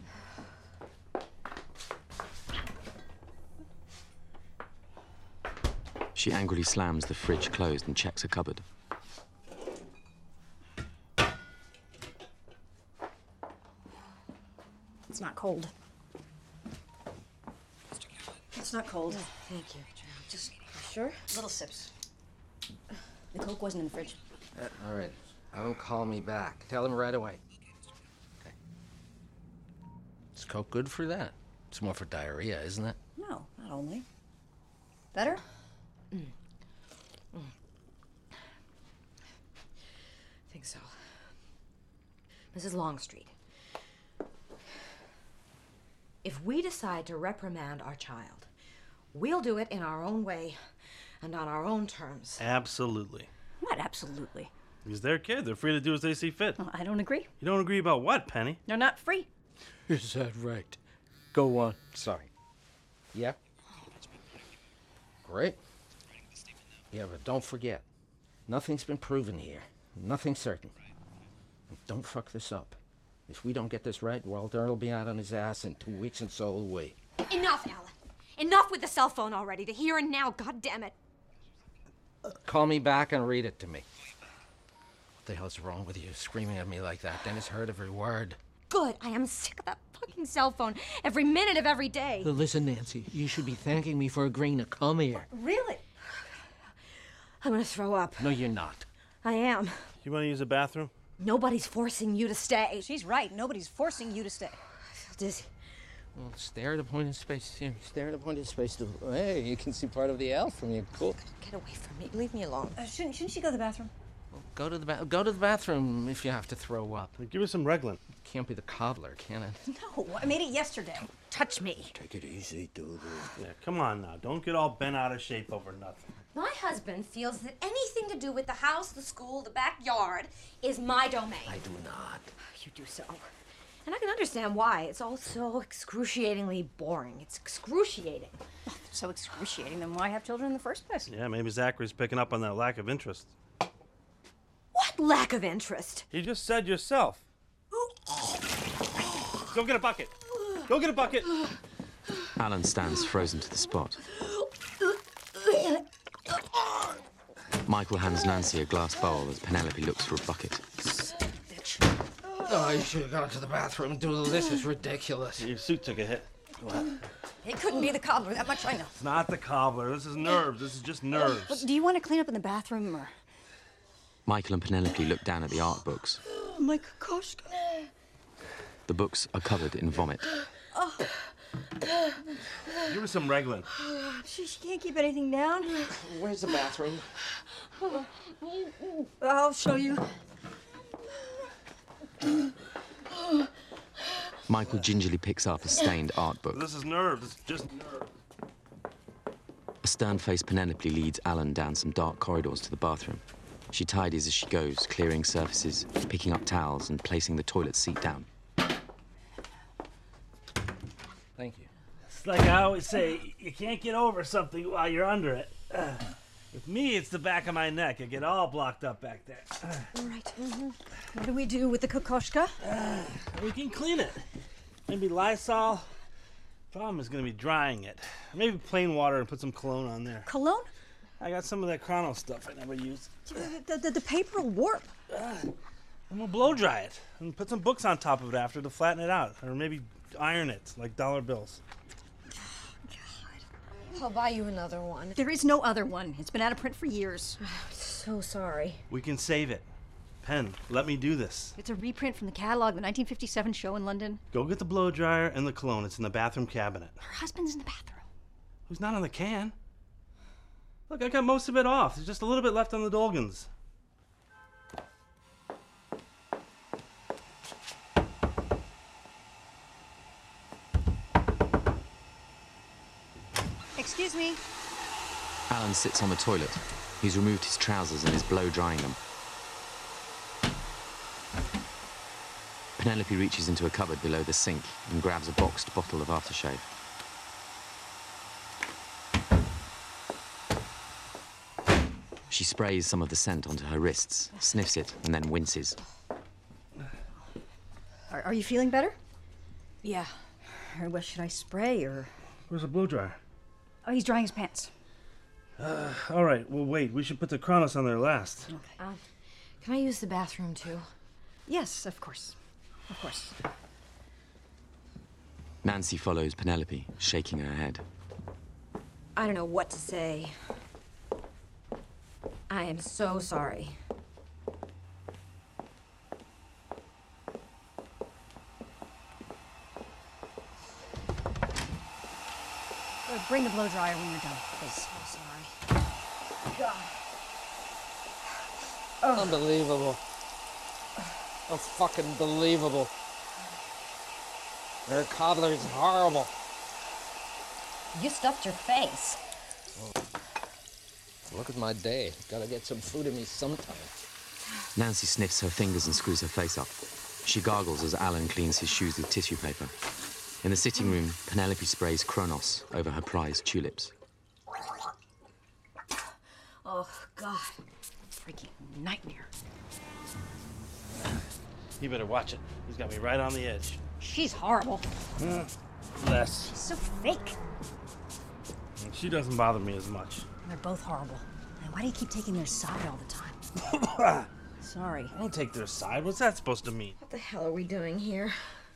[SPEAKER 1] She angrily slams the fridge closed and checks a cupboard.
[SPEAKER 3] It's not cold. It's not cold.
[SPEAKER 6] Oh, thank you.
[SPEAKER 3] Just sure? Little sips. The Coke wasn't in the fridge.
[SPEAKER 4] Uh, all right. Have him call me back. Tell him right away. Okay. Is Coke good for that? It's more for diarrhea, isn't it?
[SPEAKER 3] No, not only. Better?
[SPEAKER 6] Mm. Mm. I think so. Missus Longstreet. If we decide to reprimand our child, we'll do it in our own way and on our own terms.
[SPEAKER 5] Absolutely.
[SPEAKER 3] What absolutely?
[SPEAKER 5] He's their kid. They're free to do as they see fit.
[SPEAKER 3] Well, I don't agree.
[SPEAKER 5] You don't agree about what, Penny?
[SPEAKER 3] They're not free.
[SPEAKER 4] Is that right? Go on. Sorry. Yeah? Great. Yeah, but don't forget, nothing's been proven here. Nothing's certain. Don't fuck this up. If we don't get this right, Walter will be out on his ass in two weeks and so will we.
[SPEAKER 6] Enough, Alan. Enough with the cell phone already. The here and now, God damn it.
[SPEAKER 4] Call me back and read it to me. What the hell's wrong with you, screaming at me like that? Dennis heard every word.
[SPEAKER 6] Good. I am sick of that fucking cell phone every minute of every day.
[SPEAKER 4] Listen, Nancy, you should be thanking me for agreeing to come here.
[SPEAKER 6] Really? I'm gonna throw up.
[SPEAKER 4] No, you're not.
[SPEAKER 6] I am.
[SPEAKER 5] You want to use a bathroom?
[SPEAKER 6] Nobody's forcing you to stay.
[SPEAKER 3] She's right. Nobody's forcing you to stay.
[SPEAKER 6] I feel dizzy.
[SPEAKER 4] Well, stare at a point in space. Here, stare at a point in space. To... Hey, you can see part of the L from your cool.
[SPEAKER 6] Get away from me. Leave me alone.
[SPEAKER 3] Uh, shouldn't, shouldn't she go to the bathroom?
[SPEAKER 4] Well, go to the ba- go to the bathroom if you have to throw up.
[SPEAKER 5] Give us some Reglan.
[SPEAKER 4] Can't be the cobbler, can it?
[SPEAKER 3] No, I made it yesterday.
[SPEAKER 6] Touch me.
[SPEAKER 8] Take it easy, dude.
[SPEAKER 5] Yeah, come on now. Don't get all bent out of shape over nothing.
[SPEAKER 6] My husband feels that anything to do with the house, the school, the backyard is my domain.
[SPEAKER 4] I do not.
[SPEAKER 6] You do so. And I can understand why. It's all so excruciatingly boring. It's excruciating.
[SPEAKER 3] So excruciating. Then why have children in the first place?
[SPEAKER 5] Yeah, maybe Zachary's picking up on that lack of interest.
[SPEAKER 6] What lack of interest?
[SPEAKER 5] You just said yourself. Go get a bucket. Go get a bucket.
[SPEAKER 1] Alan stands frozen to the spot. Michael hands Nancy a glass bowl as Penelope looks for a bucket.
[SPEAKER 4] Oh, you should have gone to the bathroom and do this. Is ridiculous.
[SPEAKER 5] Your suit took a hit.
[SPEAKER 4] What?
[SPEAKER 3] It couldn't be the cobbler. That much I know.
[SPEAKER 5] It's not the cobbler. This is nerves. This is just nerves.
[SPEAKER 3] But do you want to clean up in the bathroom or?
[SPEAKER 1] Michael and Penelope look down at the art books.
[SPEAKER 3] Oh, my Kokoschka.
[SPEAKER 1] The books are covered in vomit.
[SPEAKER 3] Oh.
[SPEAKER 5] Give her some Reglan.
[SPEAKER 3] She, she can't keep anything down.
[SPEAKER 4] Where's the bathroom?
[SPEAKER 3] I'll show you.
[SPEAKER 1] Michael gingerly picks up a stained art book.
[SPEAKER 5] This is nerves, just nerves.
[SPEAKER 1] A stern-faced Penelope leads Alan down some dark corridors to the bathroom. She tidies as she goes, clearing surfaces, picking up towels, and placing the toilet seat down.
[SPEAKER 4] Thank you.
[SPEAKER 5] It's like I always say, you can't get over something while you're under it. Uh, with me, it's the back of my neck. I get all blocked up back there. Uh,
[SPEAKER 3] All right. Mm-hmm. What do we do with the kokoschka?
[SPEAKER 5] uh, we can clean it. Maybe Lysol. Problem is going to be drying it. Maybe plain water and put some cologne on there.
[SPEAKER 3] Cologne?
[SPEAKER 5] I got some of that Chrono stuff I never used.
[SPEAKER 3] The, the, the paper will warp.
[SPEAKER 5] Uh, and we'll blow dry it and put some books on top of it after to flatten it out. Or maybe iron it like dollar bills.
[SPEAKER 6] I'll buy you another one.
[SPEAKER 3] There is no other one. It's been out of print for years.
[SPEAKER 6] So sorry.
[SPEAKER 5] We can save it. Pen, let me do this.
[SPEAKER 3] It's a reprint from the catalog of the nineteen fifty-seven show in London.
[SPEAKER 5] Go get the blow dryer and the cologne. It's in the bathroom cabinet.
[SPEAKER 3] Her husband's in the bathroom.
[SPEAKER 5] Who's not on the can? Look, I got most of it off. There's just a little bit left on the Dolgans.
[SPEAKER 3] Excuse me.
[SPEAKER 1] Alan sits on the toilet. He's removed his trousers and is blow-drying them. Penelope reaches into a cupboard below the sink and grabs a boxed bottle of aftershave. She sprays some of the scent onto her wrists, sniffs it, and then winces.
[SPEAKER 3] Are, are you feeling better?
[SPEAKER 6] Yeah.
[SPEAKER 3] Or what should I spray, or...
[SPEAKER 5] Where's the blow dryer?
[SPEAKER 3] Oh, he's drying his pants.
[SPEAKER 5] Uh, all right, well, wait. We should put the Chronos on there last.
[SPEAKER 3] Okay.
[SPEAKER 6] Uh, can I use the bathroom, too?
[SPEAKER 3] Yes, of course. Of course.
[SPEAKER 1] Nancy follows Penelope, shaking her head.
[SPEAKER 6] I don't know what to say. I am so sorry.
[SPEAKER 3] Uh, bring the blow dryer when you're done, please.
[SPEAKER 6] So sorry.
[SPEAKER 3] God.
[SPEAKER 4] Unbelievable. Oh, fucking believable. Their cobbler's horrible.
[SPEAKER 6] You stuffed your face.
[SPEAKER 4] Look at my day. Gotta get some food in me sometime.
[SPEAKER 1] Nancy sniffs her fingers and screws her face up. She gargles as Alan cleans his shoes with tissue paper. In the sitting room, Penelope sprays Chronos over her prized tulips.
[SPEAKER 3] Oh, God. Freaking nightmare.
[SPEAKER 5] You better watch it. He's got me right on the edge.
[SPEAKER 3] She's horrible.
[SPEAKER 5] Uh, less.
[SPEAKER 3] She's so fake.
[SPEAKER 5] She doesn't bother me as much.
[SPEAKER 3] They're both horrible. And why do you keep taking their side all the time? Sorry.
[SPEAKER 5] I don't take their side. What's that supposed to mean?
[SPEAKER 6] What the hell are we doing here?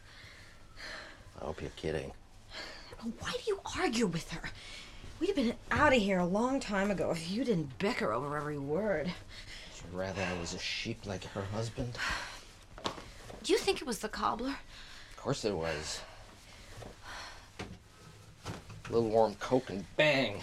[SPEAKER 4] I hope you're kidding.
[SPEAKER 6] Why do you argue with her? We'd have been out of here a long time ago if you didn't bicker over every word.
[SPEAKER 4] She'd rather I was a sheep like her husband.
[SPEAKER 6] Do you think it was the cobbler?
[SPEAKER 4] Of course it was. A little warm Coke and bang.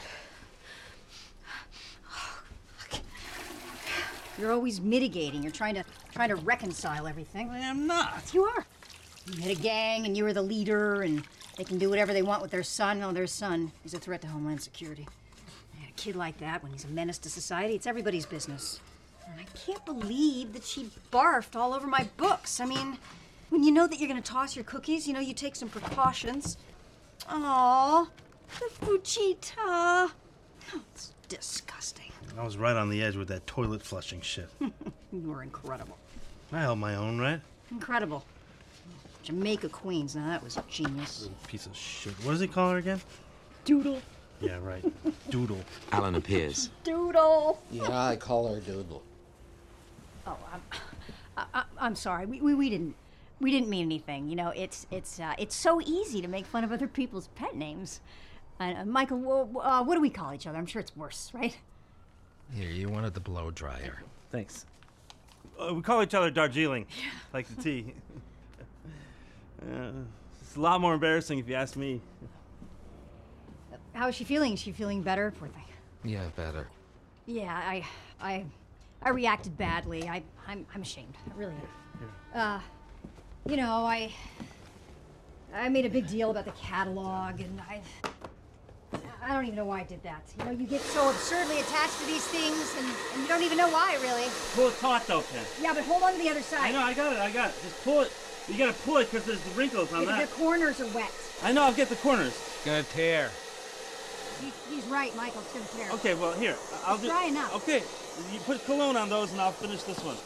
[SPEAKER 3] You're always mitigating. You're trying to trying to reconcile everything.
[SPEAKER 5] I am not.
[SPEAKER 3] You are. You had a gang, and you were the leader, and they can do whatever they want with their son. No, their son is a threat to Homeland Security. And a kid like that, when he's a menace to society, it's everybody's business. And I can't believe that she barfed all over my books. I mean, when you know that you're going to toss your cookies, you know, you take some precautions. Aww, the Fujita. Oh, it's disgusting.
[SPEAKER 5] I was right on the edge with that toilet flushing shit.
[SPEAKER 3] You were incredible.
[SPEAKER 5] I held my own, right?
[SPEAKER 3] Incredible. Jamaica Queens. Now that was genius.
[SPEAKER 5] Little piece of shit. What does he call her again?
[SPEAKER 3] Doodle.
[SPEAKER 5] Yeah, right. Doodle.
[SPEAKER 1] Alan appears.
[SPEAKER 3] Doodle.
[SPEAKER 4] Yeah, I call her Doodle.
[SPEAKER 3] Oh, I'm, I, I, I'm sorry. We, we we didn't we didn't mean anything. You know, it's it's uh, it's so easy to make fun of other people's pet names. Uh, Michael, wh- uh, what do we call each other? I'm sure it's worse, right?
[SPEAKER 8] Here, you wanted the blow dryer.
[SPEAKER 5] Thanks. Uh, we call each other Darjeeling, like the tea. uh, it's a lot more embarrassing if you ask me.
[SPEAKER 3] How is she feeling? Is she feeling better? Poor thing.
[SPEAKER 8] Yeah, better.
[SPEAKER 3] Yeah, I I I reacted badly. I I'm I'm ashamed. I really am. Uh, you know, I
[SPEAKER 2] I made a big deal about the catalog, and I... I don't even know why I did that. You know, you get so absurdly attached to these things, and, and you don't even know why, really.
[SPEAKER 5] Pull it taut, though, Ken.
[SPEAKER 2] Yeah, but hold on to the other side.
[SPEAKER 5] I know, I got it, I got it. Just pull it. You gotta pull it because there's the wrinkles on
[SPEAKER 2] the,
[SPEAKER 5] that.
[SPEAKER 2] The corners are wet.
[SPEAKER 5] I know, I'll get the corners.
[SPEAKER 7] It's gonna tear.
[SPEAKER 2] He, he's right, Michael. It's gonna tear.
[SPEAKER 5] Okay, well, here. I'll
[SPEAKER 2] It's
[SPEAKER 5] do.
[SPEAKER 2] dry enough.
[SPEAKER 5] Okay, you put cologne on those, and I'll finish this one.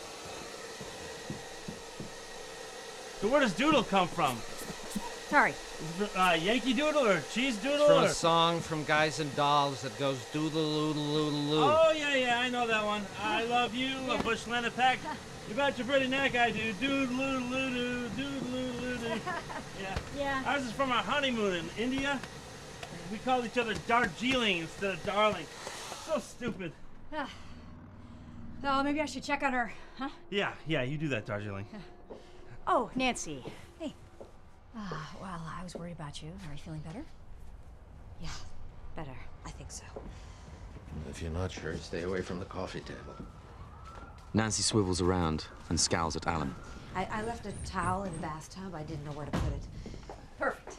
[SPEAKER 5] So where does Doodle come from?
[SPEAKER 2] Sorry.
[SPEAKER 5] Uh, Yankee Doodle or Cheese Doodle?
[SPEAKER 7] From
[SPEAKER 5] or...
[SPEAKER 7] a song from Guys and Dolls that goes doodle oodle oodle oo.
[SPEAKER 5] Oh, yeah, yeah, I know that one. I love you, a bush pack. You bet your pretty neck I do. Doodle oodle doo doodle oodle doo. Yeah.
[SPEAKER 2] Yeah.
[SPEAKER 5] Ours is from our honeymoon in India. We called each other Darjeeling instead of darling. So stupid.
[SPEAKER 2] Oh, maybe I should check on her, huh?
[SPEAKER 5] Yeah, yeah, you do that, Darjeeling.
[SPEAKER 2] Oh, Nancy. Hey. Ah, well, I was worried about you. Are you feeling better?
[SPEAKER 6] Yeah, better. I think so.
[SPEAKER 4] If you're not sure, stay away from the coffee table.
[SPEAKER 1] Nancy swivels around and scowls at Alan.
[SPEAKER 6] I, I left a towel in the bathtub. I didn't know where to put it.
[SPEAKER 2] Perfect.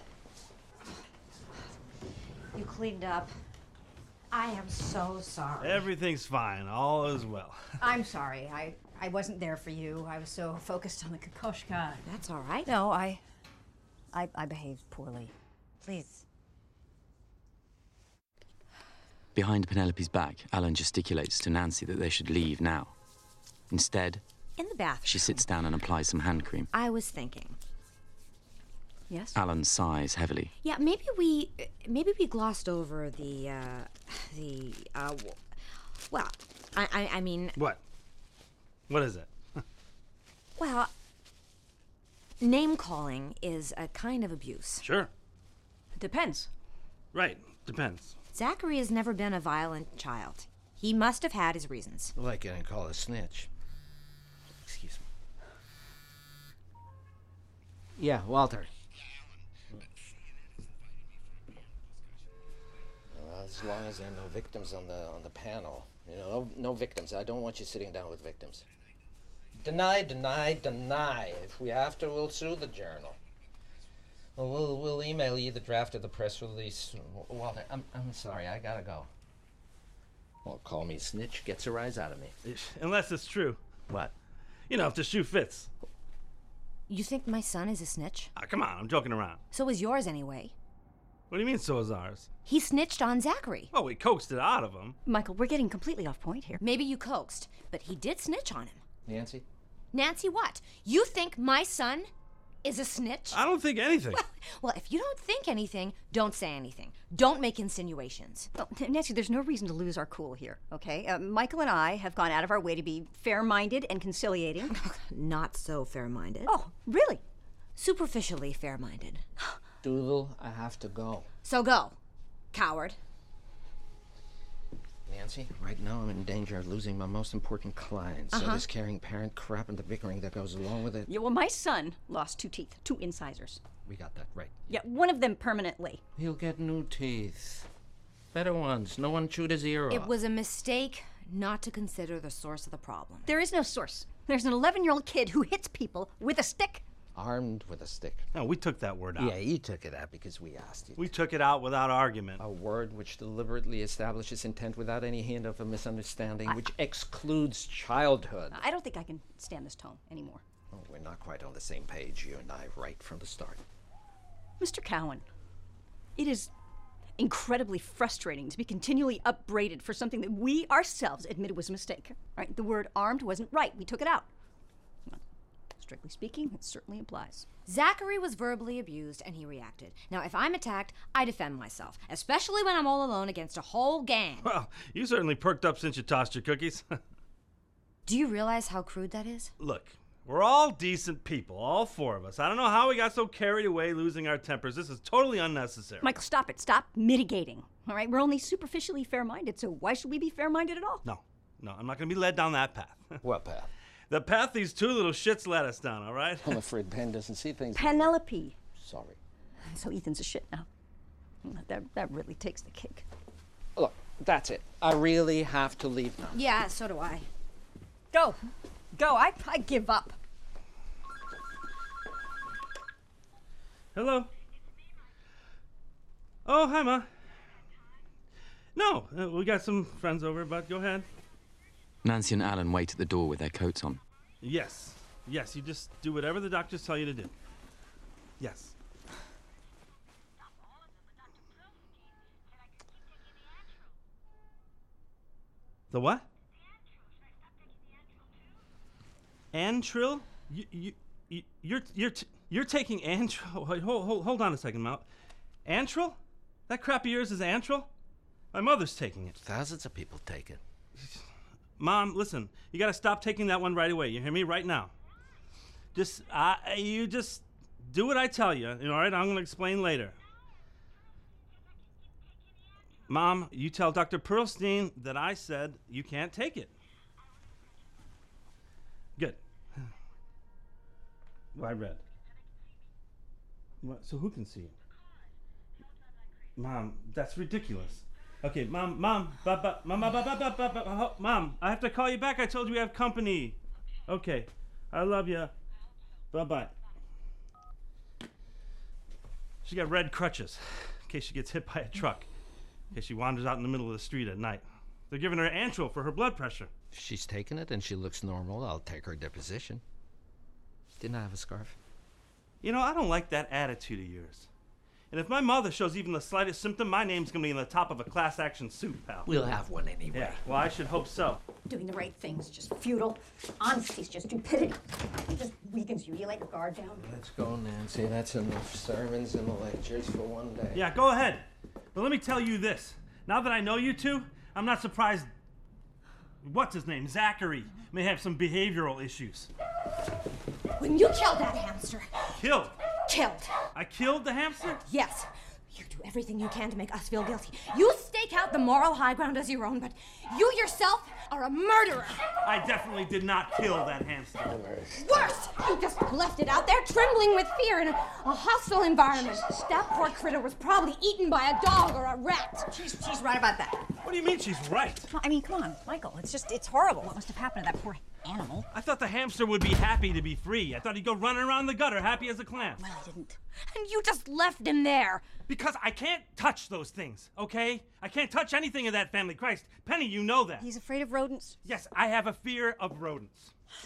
[SPEAKER 6] You cleaned up. I am so sorry.
[SPEAKER 5] Everything's fine. All is well.
[SPEAKER 2] I'm sorry. I, I wasn't there for you. I was so focused on the Kokoschka.
[SPEAKER 6] That's all right.
[SPEAKER 2] No, I, I, I behaved poorly.
[SPEAKER 6] Please.
[SPEAKER 1] Behind Penelope's back, Alan gesticulates to Nancy that they should leave now. Instead,
[SPEAKER 6] In the bathroom.
[SPEAKER 1] she sits down and applies some hand cream.
[SPEAKER 6] I was thinking.
[SPEAKER 2] Yes?
[SPEAKER 1] Alan sighs heavily.
[SPEAKER 6] Yeah, maybe we maybe we glossed over the uh the uh w- well, I I, I mean,
[SPEAKER 5] What? What is it?
[SPEAKER 6] well, name calling is a kind of abuse.
[SPEAKER 5] Sure.
[SPEAKER 2] It depends.
[SPEAKER 5] Right. Depends.
[SPEAKER 6] Zachary has never been a violent child. He must have had his reasons.
[SPEAKER 4] Like getting called a snitch. Excuse me. Yeah, Walter. Well, as long as there are no victims on the on the panel, you know, no, no victims. I don't want you sitting down with victims. Deny, deny, deny. If we have to, we'll sue the Journal. Well, we'll we'll email you the draft of the press release. Walter, I'm I'm sorry, I gotta go. Well, call me snitch, gets a rise out of me.
[SPEAKER 5] Unless it's true.
[SPEAKER 4] What?
[SPEAKER 5] You know, if the shoe fits.
[SPEAKER 6] You think my son is a snitch?
[SPEAKER 5] Ah, come on, I'm joking around.
[SPEAKER 6] So is yours anyway.
[SPEAKER 5] What do you mean, so is ours?
[SPEAKER 6] He snitched on Zachary.
[SPEAKER 5] Well, we coaxed it out of him.
[SPEAKER 2] Michael, we're getting completely off point here.
[SPEAKER 6] Maybe you coaxed, but he did snitch on him.
[SPEAKER 4] Nancy?
[SPEAKER 6] Nancy, what? You think my son is a snitch?
[SPEAKER 5] I don't think anything.
[SPEAKER 6] Well, if you don't think anything, don't say anything. Don't make insinuations.
[SPEAKER 2] Well, Nancy, there's no reason to lose our cool here, okay? Uh, Michael and I have gone out of our way to be fair-minded and conciliating.
[SPEAKER 6] Not so fair-minded.
[SPEAKER 2] Oh, really?
[SPEAKER 6] Superficially fair-minded.
[SPEAKER 4] Doodle, I have to go.
[SPEAKER 6] So go, coward.
[SPEAKER 4] Nancy, right now I'm in danger of losing my most important client. So
[SPEAKER 2] Uh-huh.
[SPEAKER 4] this caring parent crap and the bickering that goes along with it.
[SPEAKER 2] Yeah, well, my son lost two teeth, two incisors.
[SPEAKER 4] We got that right.
[SPEAKER 2] Yeah, one of them permanently.
[SPEAKER 4] He'll get new teeth. Better ones. No one chewed his ear
[SPEAKER 6] It
[SPEAKER 4] off.
[SPEAKER 6] was a mistake not to consider the source of the problem.
[SPEAKER 2] There is no source. There's an eleven-year-old kid who hits people with a stick.
[SPEAKER 4] Armed with a stick.
[SPEAKER 5] No, we took that word out.
[SPEAKER 4] Yeah, you took it out because we asked you.
[SPEAKER 5] We took it out without argument.
[SPEAKER 4] A word which deliberately establishes intent without any hint of a misunderstanding, which excludes childhood.
[SPEAKER 2] I don't think I can stand this tone anymore.
[SPEAKER 4] Oh, we're not quite on the same page, you and I, right from the start.
[SPEAKER 2] Mister Cowan, it is incredibly frustrating to be continually upbraided for something that we ourselves admitted was a mistake. Right? The word armed wasn't right. We took it out. Well, strictly speaking, it certainly applies.
[SPEAKER 6] Zachary was verbally abused and he reacted. Now, if I'm attacked, I defend myself, especially when I'm all alone against a whole gang.
[SPEAKER 5] Well, you certainly perked up since you tossed your cookies.
[SPEAKER 6] Do you realize how crude that is?
[SPEAKER 5] Look, we're all decent people, all four of us. I don't know how we got so carried away losing our tempers. This is totally unnecessary.
[SPEAKER 2] Michael, stop it. Stop mitigating. All right? We're only superficially fair-minded, so why should we be fair-minded at all?
[SPEAKER 5] No, no, I'm not going to be led down that path.
[SPEAKER 4] What path?
[SPEAKER 5] The path these two little shits led us down, all right?
[SPEAKER 4] I'm afraid Ben doesn't see things.
[SPEAKER 2] Penelope.
[SPEAKER 4] Sorry.
[SPEAKER 2] So Ethan's a shit now. That, that really takes the cake.
[SPEAKER 4] Look, that's it. I really have to leave now.
[SPEAKER 6] Yeah, so do I.
[SPEAKER 2] Go. Go. I, I give up.
[SPEAKER 5] Hello? Oh, hi, Ma. No, uh, we got some friends over, but go ahead.
[SPEAKER 1] Nancy and Alan wait at the door with their coats on.
[SPEAKER 5] Yes. Yes, you just do whatever the doctors tell you to do. Yes. The what? Antril? You, you, you, you're, you're, t- you're taking Antril? Wait, hold, hold, hold on a second, Mal. Antril? That crap of yours is Antril? My mother's taking it.
[SPEAKER 4] Thousands of people take it.
[SPEAKER 5] Mom, listen, you gotta stop taking that one right away. You hear me? Right now. Just, uh, you just do what I tell you. You know, all right? I'm gonna explain later. Mom, you tell Doctor Pearlstein that I said you can't take it. Good. Why red? What, so who can see it? Mom, that's ridiculous. Okay, Mom, Mom, ba, ba, Mom, ba, ba, ba, ba, ba, ba, Mom, I have to call you back. I told you we have company. Okay, I love you. Bye-bye. She got red crutches in case she gets hit by a truck. In case she wanders out in the middle of the street at night. They're giving her Antril for her blood pressure.
[SPEAKER 4] If she's taken it and she looks normal, I'll take her deposition. Didn't I have a scarf?
[SPEAKER 5] You know, I don't like that attitude of yours. And if my mother shows even the slightest symptom, my name's gonna be in the top of a class action suit, pal.
[SPEAKER 4] We'll have one anyway.
[SPEAKER 5] Yeah, well, I should hope so.
[SPEAKER 3] Doing the right thing's just futile. Honesty's just stupidity. It just weakens you. You let your guard down.
[SPEAKER 4] Let's go, Nancy. That's enough sermons and lectures for one day.
[SPEAKER 5] Yeah, go ahead. But let me tell you this. Now that I know you two, I'm not surprised. What's his name? Zachary may have some behavioral issues.
[SPEAKER 6] When you killed that hamster.
[SPEAKER 5] Killed?
[SPEAKER 6] Killed.
[SPEAKER 5] I killed the hamster?
[SPEAKER 6] Yes. You do everything you can to make us feel guilty. You stake out the moral high ground as your own, but you yourself are a murderer.
[SPEAKER 5] I definitely did not kill that hamster.
[SPEAKER 6] Worse! You just left it out there trembling with fear in a, a hostile environment. That poor critter was probably eaten by a dog or a rat.
[SPEAKER 3] She's, she's right about that.
[SPEAKER 5] What do you mean she's right?
[SPEAKER 3] I mean, come on, Michael. It's just, it's horrible. What must have happened to that poor animal?
[SPEAKER 5] I thought the hamster would be happy to be free. I thought he'd go running around the gutter happy as a clam.
[SPEAKER 3] Well, I didn't.
[SPEAKER 6] And you just left him there.
[SPEAKER 5] Because I can't touch those things, okay? I can't touch anything of that family. Christ, Penny, you know that.
[SPEAKER 3] He's afraid of rodents?
[SPEAKER 5] Yes, I have a fear of rodents.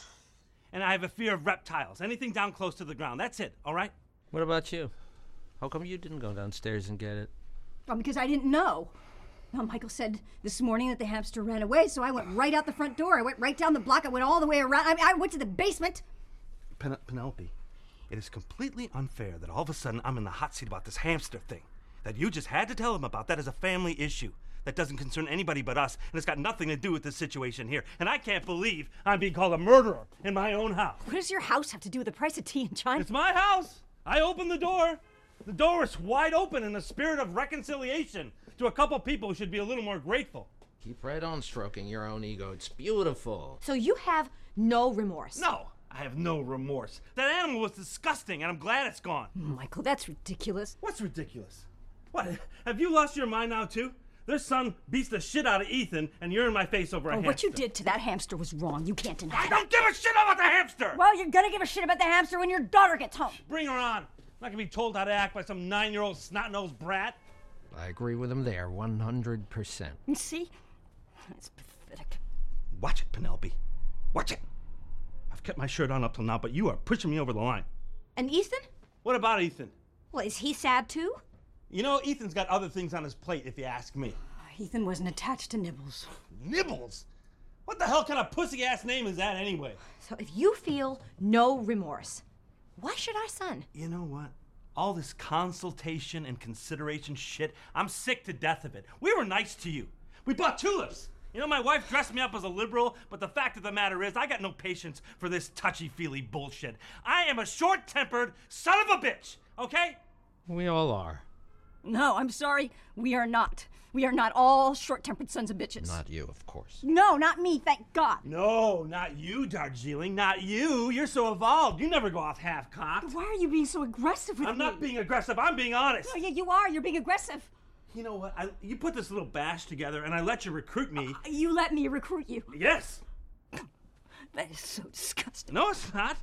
[SPEAKER 5] And I have a fear of reptiles. Anything down close to the ground. That's it, all right?
[SPEAKER 4] What about you? How come you didn't go downstairs and get it?
[SPEAKER 3] Well, because I didn't know. Well, Michael said this morning that the hamster ran away, so I went right out the front door. I went right down the block. I went all the way around. I, mean, I went to the basement.
[SPEAKER 5] Pen- Penelope, it is completely unfair that all of a sudden I'm in the hot seat about this hamster thing. That you just had to tell him about. That is a family issue. That doesn't concern anybody but us, and it's got nothing to do with this situation here. And I can't believe I'm being called a murderer in my own house.
[SPEAKER 3] What does your house have to do with the price of tea in China?
[SPEAKER 5] It's my house. I opened the door. The door is wide open in the spirit of reconciliation to a couple people who should be a little more grateful.
[SPEAKER 4] Keep right on stroking your own ego. It's beautiful.
[SPEAKER 6] So you have no remorse.
[SPEAKER 5] No, I have no remorse. That animal was disgusting, and I'm glad it's gone.
[SPEAKER 3] Michael, that's ridiculous.
[SPEAKER 5] What's ridiculous? What, have you lost your mind now, too? Their son beats the shit out of Ethan, and you're in my face over a
[SPEAKER 3] Oh,
[SPEAKER 5] hamster.
[SPEAKER 3] what you did to that hamster was wrong. You can't deny
[SPEAKER 5] I
[SPEAKER 3] that.
[SPEAKER 5] don't give a shit about the hamster!
[SPEAKER 3] Well, you're gonna give a shit about the hamster when your daughter gets home.
[SPEAKER 5] Bring her on. I'm not gonna be told how to act by some nine-year-old snot-nosed brat.
[SPEAKER 4] I agree with him there, one hundred percent.
[SPEAKER 3] You see? That's pathetic.
[SPEAKER 5] Watch it, Penelope. Watch it. I've kept my shirt on up till now, but you are pushing me over the line.
[SPEAKER 6] And Ethan?
[SPEAKER 5] What about Ethan?
[SPEAKER 6] Well, is he sad too?
[SPEAKER 5] You know, Ethan's got other things on his plate, if you ask me.
[SPEAKER 3] Ethan wasn't attached to Nibbles.
[SPEAKER 5] Nibbles? What the hell kind of pussy-ass name is that anyway?
[SPEAKER 6] So if you feel no remorse, why should our son?
[SPEAKER 5] You know what? All this consultation and consideration shit, I'm sick to death of it. We were nice to you. We bought tulips. You know, my wife dressed me up as a liberal, but the fact of the matter is, I got no patience for this touchy-feely bullshit. I am a short-tempered son of a bitch, okay?
[SPEAKER 4] We all are.
[SPEAKER 3] No, I'm sorry. We are not. We are not all short-tempered sons of bitches.
[SPEAKER 4] Not you, of course.
[SPEAKER 3] No, not me, thank God.
[SPEAKER 5] No, not you, Darjeeling, not you. You're so evolved. You never go off half-cocked.
[SPEAKER 3] Why are you being so aggressive with
[SPEAKER 5] I'm
[SPEAKER 3] me?
[SPEAKER 5] not being aggressive. I'm being honest.
[SPEAKER 3] No, yeah, you are. You're being aggressive.
[SPEAKER 5] You know what? I, you put this little bash together, and I let you recruit me.
[SPEAKER 3] Uh, you let me recruit you.
[SPEAKER 5] Yes.
[SPEAKER 3] That is so disgusting.
[SPEAKER 5] No, it's not.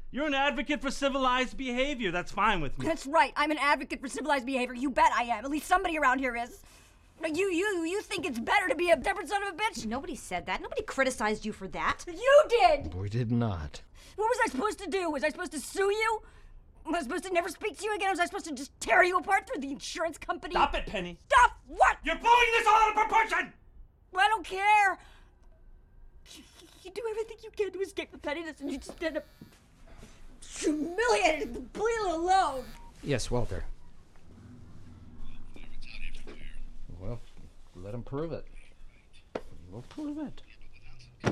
[SPEAKER 5] You're an advocate for civilized behavior. That's fine with me.
[SPEAKER 3] That's right. I'm an advocate for civilized behavior. You bet I am. At least somebody around here is. You, you, you think it's better to be a different son of a bitch?
[SPEAKER 6] Nobody said that. Nobody criticized you for that.
[SPEAKER 3] You did!
[SPEAKER 4] We did not.
[SPEAKER 3] What was I supposed to do? Was I supposed to sue you? Was I supposed to never speak to you again? Was I supposed to just tear you apart through the insurance company?
[SPEAKER 5] Stop it, Penny.
[SPEAKER 3] Stop what?
[SPEAKER 5] You're blowing this all out of proportion!
[SPEAKER 3] Well, I don't care. You, you do everything you can to escape the pettiness, and you just end up humiliated and completely alone.
[SPEAKER 4] Yes, Walter. Well, let him prove it. We'll prove it. No,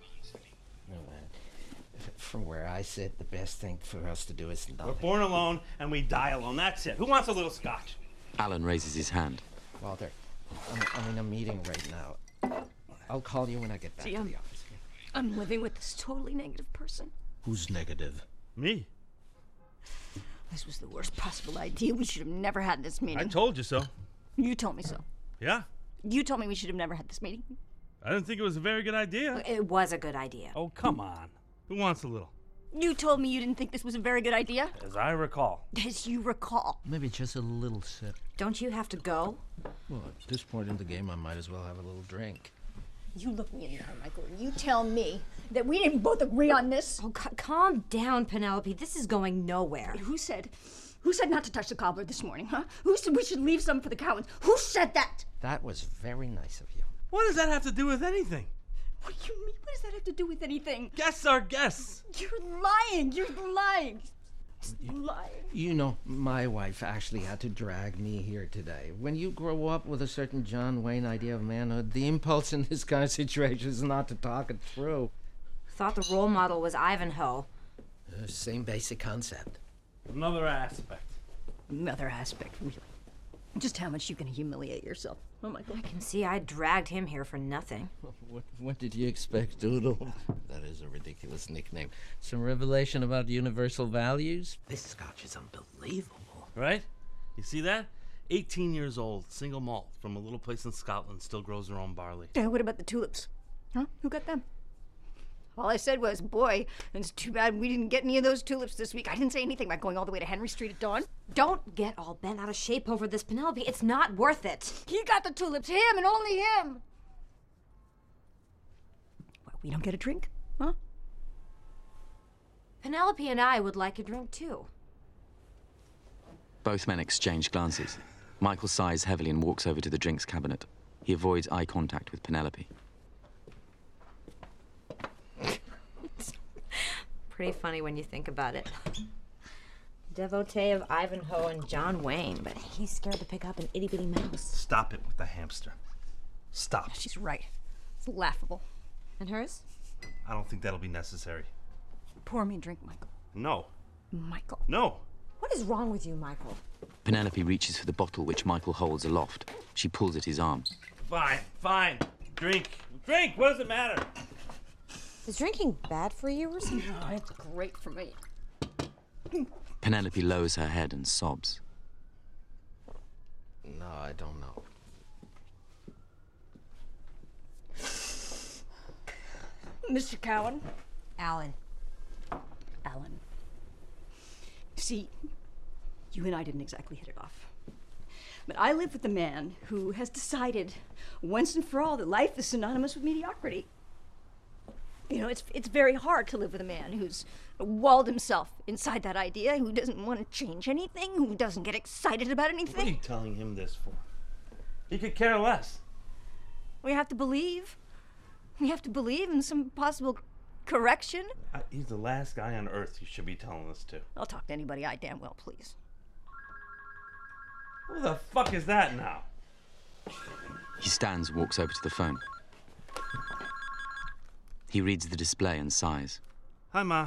[SPEAKER 4] man. From where I sit, the best thing for us to do is nothing.
[SPEAKER 5] We're born alone, and we die alone. That's it. Who wants a little scotch?
[SPEAKER 1] Alan raises his hand.
[SPEAKER 4] Walter, I'm, I'm in a meeting right now. I'll call you when I get back
[SPEAKER 3] See,
[SPEAKER 4] to
[SPEAKER 3] I'm,
[SPEAKER 4] the office.
[SPEAKER 3] I'm living with this totally negative person.
[SPEAKER 8] Who's negative?
[SPEAKER 5] Me.
[SPEAKER 3] This was the worst possible idea. We should have never had this meeting.
[SPEAKER 5] I told you so.
[SPEAKER 3] You told me so.
[SPEAKER 5] Yeah?
[SPEAKER 3] You told me we should have never had this meeting.
[SPEAKER 5] I didn't think it was a very good idea.
[SPEAKER 6] It was a good idea.
[SPEAKER 5] Oh, come on. Who wants a little?
[SPEAKER 3] You told me you didn't think this was a very good idea.
[SPEAKER 5] As I recall.
[SPEAKER 3] As you recall.
[SPEAKER 8] Maybe just a little sip.
[SPEAKER 6] Don't you have to go?
[SPEAKER 8] Well, at this point in the game, I might as well have a little drink.
[SPEAKER 3] You look me in the eye, Michael, and you tell me that we didn't both agree on this.
[SPEAKER 6] Oh, c- calm down, Penelope. This is going nowhere.
[SPEAKER 3] Who said? Who said not to touch the cobbler this morning, huh? Who said we should leave some for the Cowans? Who said that?
[SPEAKER 4] That was very nice of you.
[SPEAKER 5] What does that have to do with anything?
[SPEAKER 3] What do you mean? What does that have to do with anything?
[SPEAKER 5] Guests are guests.
[SPEAKER 3] You're lying. You're lying. You're lying.
[SPEAKER 4] You know, my wife actually had to drag me here today. When you grow up with a certain John Wayne idea of manhood, the impulse in this kind of situation is not to talk it through.
[SPEAKER 6] Thought the role model was Ivanhoe.
[SPEAKER 4] Uh, same basic concept.
[SPEAKER 5] Another aspect.
[SPEAKER 3] Another aspect, really. Just how much you can humiliate yourself. Oh, Michael.
[SPEAKER 6] I can see I dragged him here for nothing.
[SPEAKER 4] What, what did you expect, Doodle? That is a ridiculous nickname. Some revelation about universal values? This scotch is unbelievable.
[SPEAKER 5] Right? You see that? eighteen years old, single malt from a little place in Scotland, still grows her own barley.
[SPEAKER 3] Yeah, what about the tulips? Huh? Who got them? All I said was, boy, it's too bad we didn't get any of those tulips this week. I didn't say anything about going all the way to Henry Street at dawn.
[SPEAKER 6] Don't get all bent out of shape over this, Penelope. It's not worth it.
[SPEAKER 3] He got the tulips, him and only him. What, we don't get a drink? Huh?
[SPEAKER 6] Penelope and I would like a drink, too.
[SPEAKER 1] Both men exchange glances. Michael sighs heavily and walks over to the drinks cabinet. He avoids eye contact with Penelope.
[SPEAKER 6] Pretty funny when you think about it. Devotee of Ivanhoe and John Wayne, but he's scared to pick up an itty-bitty mouse.
[SPEAKER 5] Stop it with the hamster. Stop.
[SPEAKER 3] She's right. It's laughable.
[SPEAKER 6] And hers?
[SPEAKER 5] I don't think that'll be necessary.
[SPEAKER 3] Pour me a drink, Michael.
[SPEAKER 5] No.
[SPEAKER 3] Michael.
[SPEAKER 5] No.
[SPEAKER 6] What is wrong with you, Michael?
[SPEAKER 1] Penelope reaches for the bottle which Michael holds aloft. She pulls at his arm.
[SPEAKER 5] Fine, fine. Drink. Drink! What does it matter?
[SPEAKER 6] Is drinking bad for you or something?
[SPEAKER 3] Oh, it's great for me.
[SPEAKER 1] Penelope lowers her head and sobs.
[SPEAKER 4] No, I don't know.
[SPEAKER 3] Mister Cowan.
[SPEAKER 6] Alan.
[SPEAKER 3] Alan. See, you and I didn't exactly hit it off. But I live with a man who has decided once and for all that life is synonymous with mediocrity. You know, it's it's very hard to live with a man who's walled himself inside that idea, who doesn't want to change anything, who doesn't get excited about anything.
[SPEAKER 5] What are you telling him this for? He could care less.
[SPEAKER 3] We have to believe. We have to believe in some possible correction.
[SPEAKER 5] I, he's the last guy on earth you should be telling this to.
[SPEAKER 3] I'll talk to anybody I damn well please.
[SPEAKER 5] Who the fuck is that now?
[SPEAKER 1] He stands and walks over to the phone. He reads the display and sighs.
[SPEAKER 5] Hi, Ma.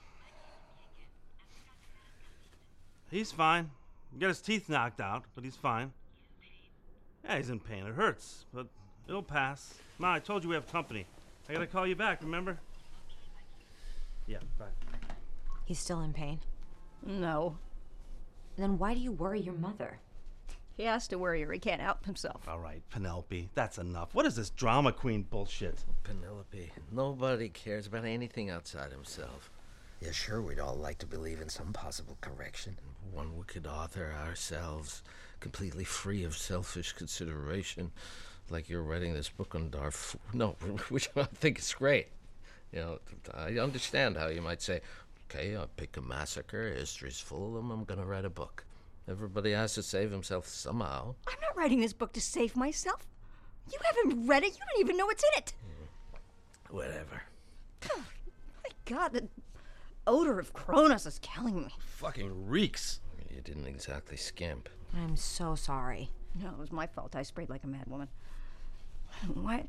[SPEAKER 5] He's fine. He got his teeth knocked out, but he's fine. Yeah, he's in pain. It hurts, but it'll pass. Ma, I told you we have company. I gotta call you back, remember? Yeah, bye.
[SPEAKER 6] He's still in pain.
[SPEAKER 3] No.
[SPEAKER 6] Then why do you worry your mother?
[SPEAKER 3] He has to worry or he can't help himself.
[SPEAKER 5] All right, Penelope, that's enough. What is this drama queen bullshit?
[SPEAKER 4] Penelope, nobody cares about anything outside himself. Yeah, sure, we'd all like to believe in some possible correction. One wicked author ourselves, completely free of selfish consideration, like you're writing this book on Darfur. No, which I think is great. You know, I understand how you might say, okay, I'll pick a massacre, history's full of them, I'm gonna write a book. Everybody has to save himself somehow.
[SPEAKER 3] I'm not writing this book to save myself. You haven't read it. You don't even know what's in it.
[SPEAKER 4] Mm. Whatever.
[SPEAKER 3] Oh, my God, the odor of Kronos is killing me.
[SPEAKER 5] Fucking reeks.
[SPEAKER 4] You didn't exactly skimp.
[SPEAKER 6] I'm so sorry.
[SPEAKER 3] No, it was my fault. I sprayed like a mad woman. Why?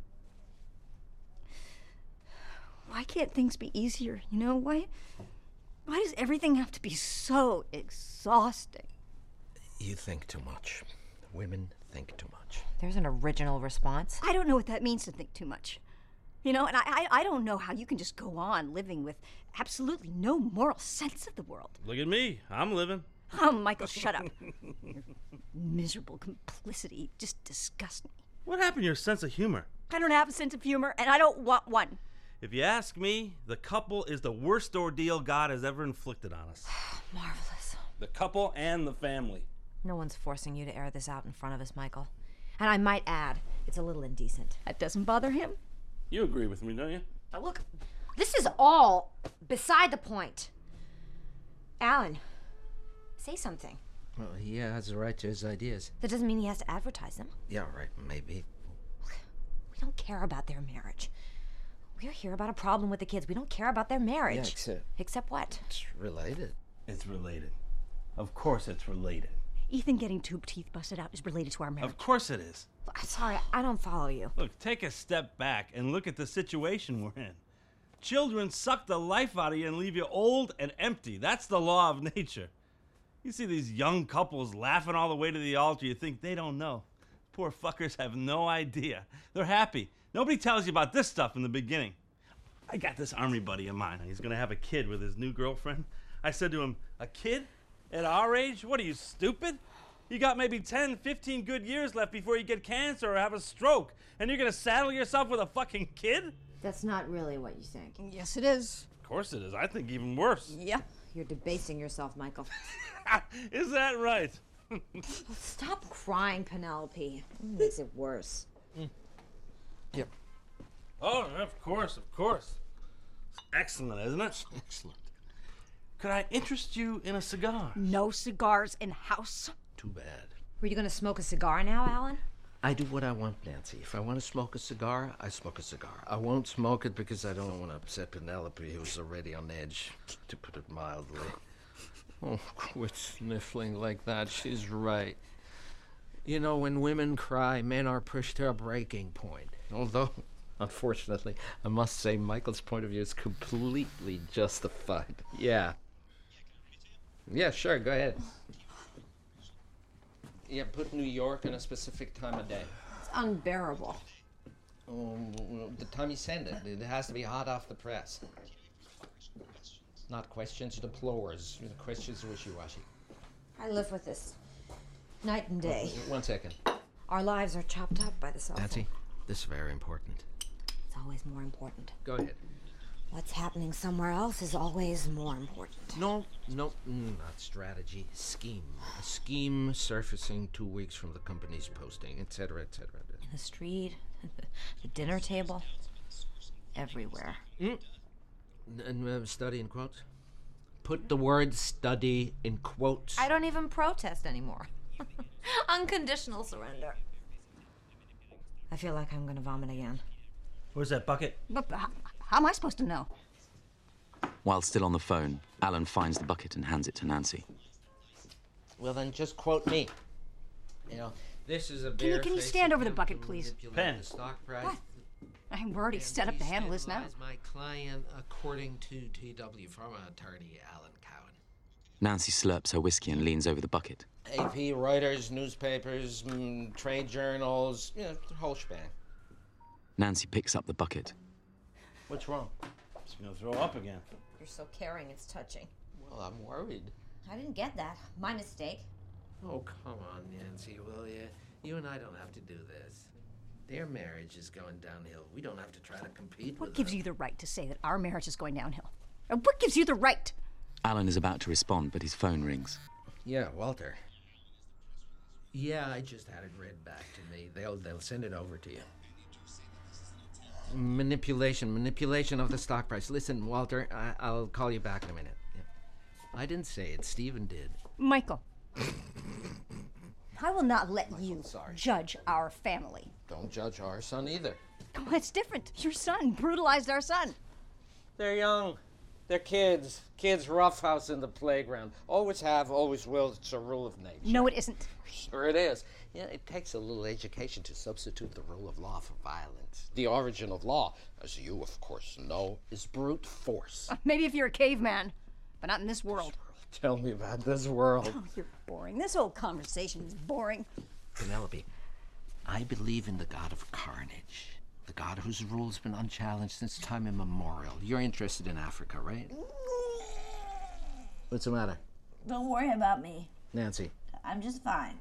[SPEAKER 3] Why can't things be easier? You know, why? Why does everything have to be so exhausting?
[SPEAKER 4] You think too much. Women think too much.
[SPEAKER 6] There's an original response.
[SPEAKER 3] I don't know what that means to think too much. You know, and I, I, I don't know how you can just go on living with absolutely no moral sense of the world.
[SPEAKER 5] Look at me. I'm living.
[SPEAKER 3] Oh, Michael, shut up. Your miserable complicity just disgusts me.
[SPEAKER 5] What happened to your sense of humor?
[SPEAKER 3] I don't have a sense of humor, and I don't want one.
[SPEAKER 5] If you ask me, the couple is the worst ordeal God has ever inflicted on us.
[SPEAKER 6] Marvelous.
[SPEAKER 5] The couple and the family.
[SPEAKER 6] No one's forcing you to air this out in front of us, Michael. And I might add, it's a little indecent.
[SPEAKER 3] That doesn't bother him?
[SPEAKER 5] You agree with me, don't you?
[SPEAKER 6] Now look, this is all beside the point. Alan, say something.
[SPEAKER 4] Well, he has a right to his ideas.
[SPEAKER 6] That doesn't mean he has to advertise them.
[SPEAKER 4] Yeah, right, maybe.
[SPEAKER 6] We don't care about their marriage. We're here about a problem with the kids. We don't care about their marriage.
[SPEAKER 4] Yeah, except...
[SPEAKER 6] Except what?
[SPEAKER 4] It's related.
[SPEAKER 5] It's related. Of course it's related.
[SPEAKER 3] Ethan getting tube teeth busted out is related to our marriage.
[SPEAKER 5] Of course it is.
[SPEAKER 6] I'm sorry, I don't follow you.
[SPEAKER 5] Look, take a step back and look at the situation we're in. Children suck the life out of you and leave you old and empty. That's the law of nature. You see these young couples laughing all the way to the altar, you think they don't know. Poor fuckers have no idea. They're happy. Nobody tells you about this stuff in the beginning. I got this army buddy of mine. He's gonna have a kid with his new girlfriend. I said to him, a kid? At our age? What are you, stupid? You got maybe ten, fifteen good years left before you get cancer or have a stroke, and you're gonna saddle yourself with a fucking kid?
[SPEAKER 6] That's not really what you think.
[SPEAKER 3] Yes, it is.
[SPEAKER 5] Of course it is. I think even worse.
[SPEAKER 3] Yeah.
[SPEAKER 6] You're debasing yourself, Michael.
[SPEAKER 5] Is that right?
[SPEAKER 6] Stop crying, Penelope. It makes it worse.
[SPEAKER 5] Mm. Yep. Oh, of course, of course. It's excellent, isn't it?
[SPEAKER 8] Excellent.
[SPEAKER 5] Could I interest you in a cigar?
[SPEAKER 3] No cigars in house.
[SPEAKER 4] Too bad.
[SPEAKER 6] Were you gonna smoke a cigar now, Alan?
[SPEAKER 4] I do what I want, Nancy. If I want to smoke a cigar, I smoke a cigar. I won't smoke it because I don't want to upset Penelope, who's already on edge, to put it mildly. Oh, quit sniffling like that. She's right. You know, when women cry, men are pushed to a breaking point. Although, unfortunately, I must say Michael's point of view is completely justified. Yeah. Yeah, sure, go ahead. Yeah, put New York in a specific time of day.
[SPEAKER 6] It's unbearable.
[SPEAKER 4] Um, the time you send it. It has to be hot off the press. Not questions deplores. The questions wishy-washy.
[SPEAKER 6] I live with this night and day.
[SPEAKER 4] One second.
[SPEAKER 6] Our lives are chopped up by the cell phone.
[SPEAKER 4] Nancy, this is very important.
[SPEAKER 6] It's always more important.
[SPEAKER 4] Go ahead.
[SPEAKER 6] What's happening somewhere else is always more important.
[SPEAKER 4] No, no, mm, not strategy. Scheme. A scheme surfacing two weeks from the company's posting, et cetera, et cetera.
[SPEAKER 6] In the street, the dinner table, everywhere.
[SPEAKER 4] Mm. And uh, study in quotes? Put the word study in quotes.
[SPEAKER 6] I don't even protest anymore. Unconditional surrender. I feel like I'm gonna vomit again.
[SPEAKER 5] Where's that bucket?
[SPEAKER 3] But how, how am I supposed to know?
[SPEAKER 1] While still on the phone, Alan finds the bucket and hands it to Nancy.
[SPEAKER 4] Well, then just quote me. You know, this is a
[SPEAKER 3] Can you, can you stand over the bucket, please?
[SPEAKER 5] Pen.
[SPEAKER 4] The stock price.
[SPEAKER 3] What? I- We're already set up to handle this now.
[SPEAKER 4] My client, according to T W from attorney Alan Cowan.
[SPEAKER 1] Nancy slurps her whiskey and leans over the bucket.
[SPEAKER 4] A P, Reuters, newspapers, mm, trade journals, you know, the whole shebang.
[SPEAKER 1] Nancy picks up the bucket.
[SPEAKER 4] What's wrong?
[SPEAKER 5] She's gonna throw up again.
[SPEAKER 6] You're so caring, it's touching.
[SPEAKER 4] Well, I'm worried.
[SPEAKER 6] I didn't get that. My mistake.
[SPEAKER 4] Oh, come on, Nancy, will you? You and I don't have to do this. Their marriage is going downhill. We don't have to try to compete
[SPEAKER 3] What
[SPEAKER 4] with
[SPEAKER 3] gives
[SPEAKER 4] them.
[SPEAKER 3] you the right to say that our marriage is going downhill? And what gives you the right?
[SPEAKER 1] Alan is about to respond, but his phone rings.
[SPEAKER 4] Yeah, Walter.
[SPEAKER 8] Yeah, I just had it read back to me. They'll they'll send it over to you.
[SPEAKER 4] Manipulation, manipulation of the stock price. Listen, Walter, I, I'll call you back in a minute. Yeah. I didn't say it. Stephen did.
[SPEAKER 3] Michael. I will not let you
[SPEAKER 4] sorry.
[SPEAKER 3] judge our family.
[SPEAKER 4] Don't judge our son either.
[SPEAKER 3] Oh, it's different. Your son brutalized our son.
[SPEAKER 4] They're young. They're kids. Kids roughhouse in the playground. Always have, always will. It's a rule of nature.
[SPEAKER 3] No, it isn't.
[SPEAKER 4] Sure it is. Yeah, it takes a little education to substitute the rule of law for violence. The origin of law, as you, of course, know, is brute force.
[SPEAKER 3] Uh, maybe if you're a caveman, but not in this world.
[SPEAKER 4] Tell me about this world.
[SPEAKER 3] Oh, you're boring. This whole conversation is boring.
[SPEAKER 4] Penelope, I believe in the god of carnage. The god whose rule has been unchallenged since time immemorial. You're interested in Africa, right? What's the matter?
[SPEAKER 9] Don't worry about me.
[SPEAKER 4] Nancy.
[SPEAKER 9] I'm just fine.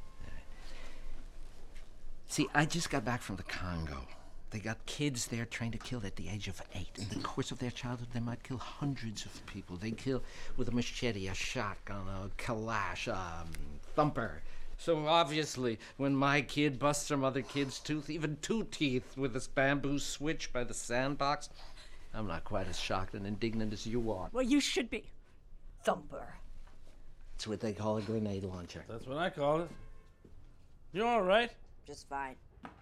[SPEAKER 4] See, I just got back from the Congo. They got kids there trained to kill at the age of eight. In the course of their childhood, they might kill hundreds of people. They kill with a machete, a shotgun, a kalash, a um, thumper. So obviously, when my kid busts some other kid's tooth, even two teeth, with this bamboo switch by the sandbox, I'm not quite as shocked and indignant as you are.
[SPEAKER 3] Well, you should be. Thumper.
[SPEAKER 4] It's what they call a grenade launcher.
[SPEAKER 5] That's what I call it. You all right?
[SPEAKER 9] Just fine.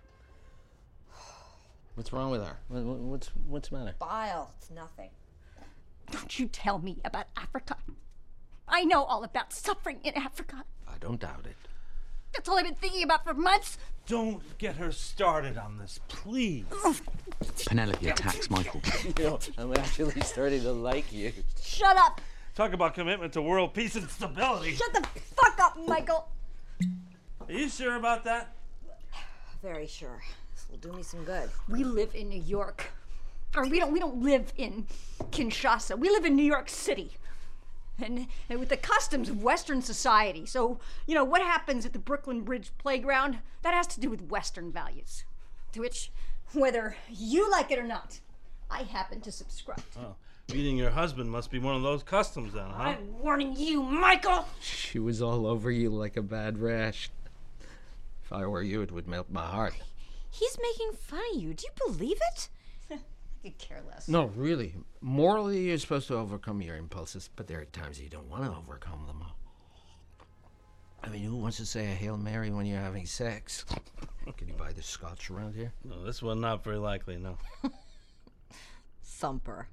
[SPEAKER 4] What's wrong with her? What- what- What's what's the matter?
[SPEAKER 9] Bile. It's nothing.
[SPEAKER 3] Don't you tell me about Africa. I know all about suffering in Africa.
[SPEAKER 4] I don't doubt it.
[SPEAKER 3] That's all I've been thinking about for months.
[SPEAKER 5] Don't get her started on this, please.
[SPEAKER 1] Penelope attacks Michael.
[SPEAKER 4] You know, I'm actually starting to like you.
[SPEAKER 3] Shut up.
[SPEAKER 5] Talk about commitment to world peace and stability.
[SPEAKER 3] Shut the fuck up, Michael.
[SPEAKER 5] Are you sure about that?
[SPEAKER 6] Very sure. This will do me some good.
[SPEAKER 3] We live in New York. Or we don't we don't live in Kinshasa. We live in New York City. And, and with the customs of Western society. So, you know, what happens at the Brooklyn Bridge playground, that has to do with Western values. To which, whether you like it or not, I happen to subscribe to.
[SPEAKER 5] Oh, beating your husband must be one of those customs then, huh?
[SPEAKER 3] I'm warning you, Michael!
[SPEAKER 4] She was all over you like a bad rash. If I were you, it would melt my heart.
[SPEAKER 6] He's making fun of you. Do you believe it?
[SPEAKER 3] I could care less.
[SPEAKER 4] No, really. Morally, you're supposed to overcome your impulses, but there are times you don't want to overcome them. I mean, who wants to say a Hail Mary when you're having sex? Can you buy the scotch around here?
[SPEAKER 5] No, this one not very likely, no.
[SPEAKER 6] Thumper.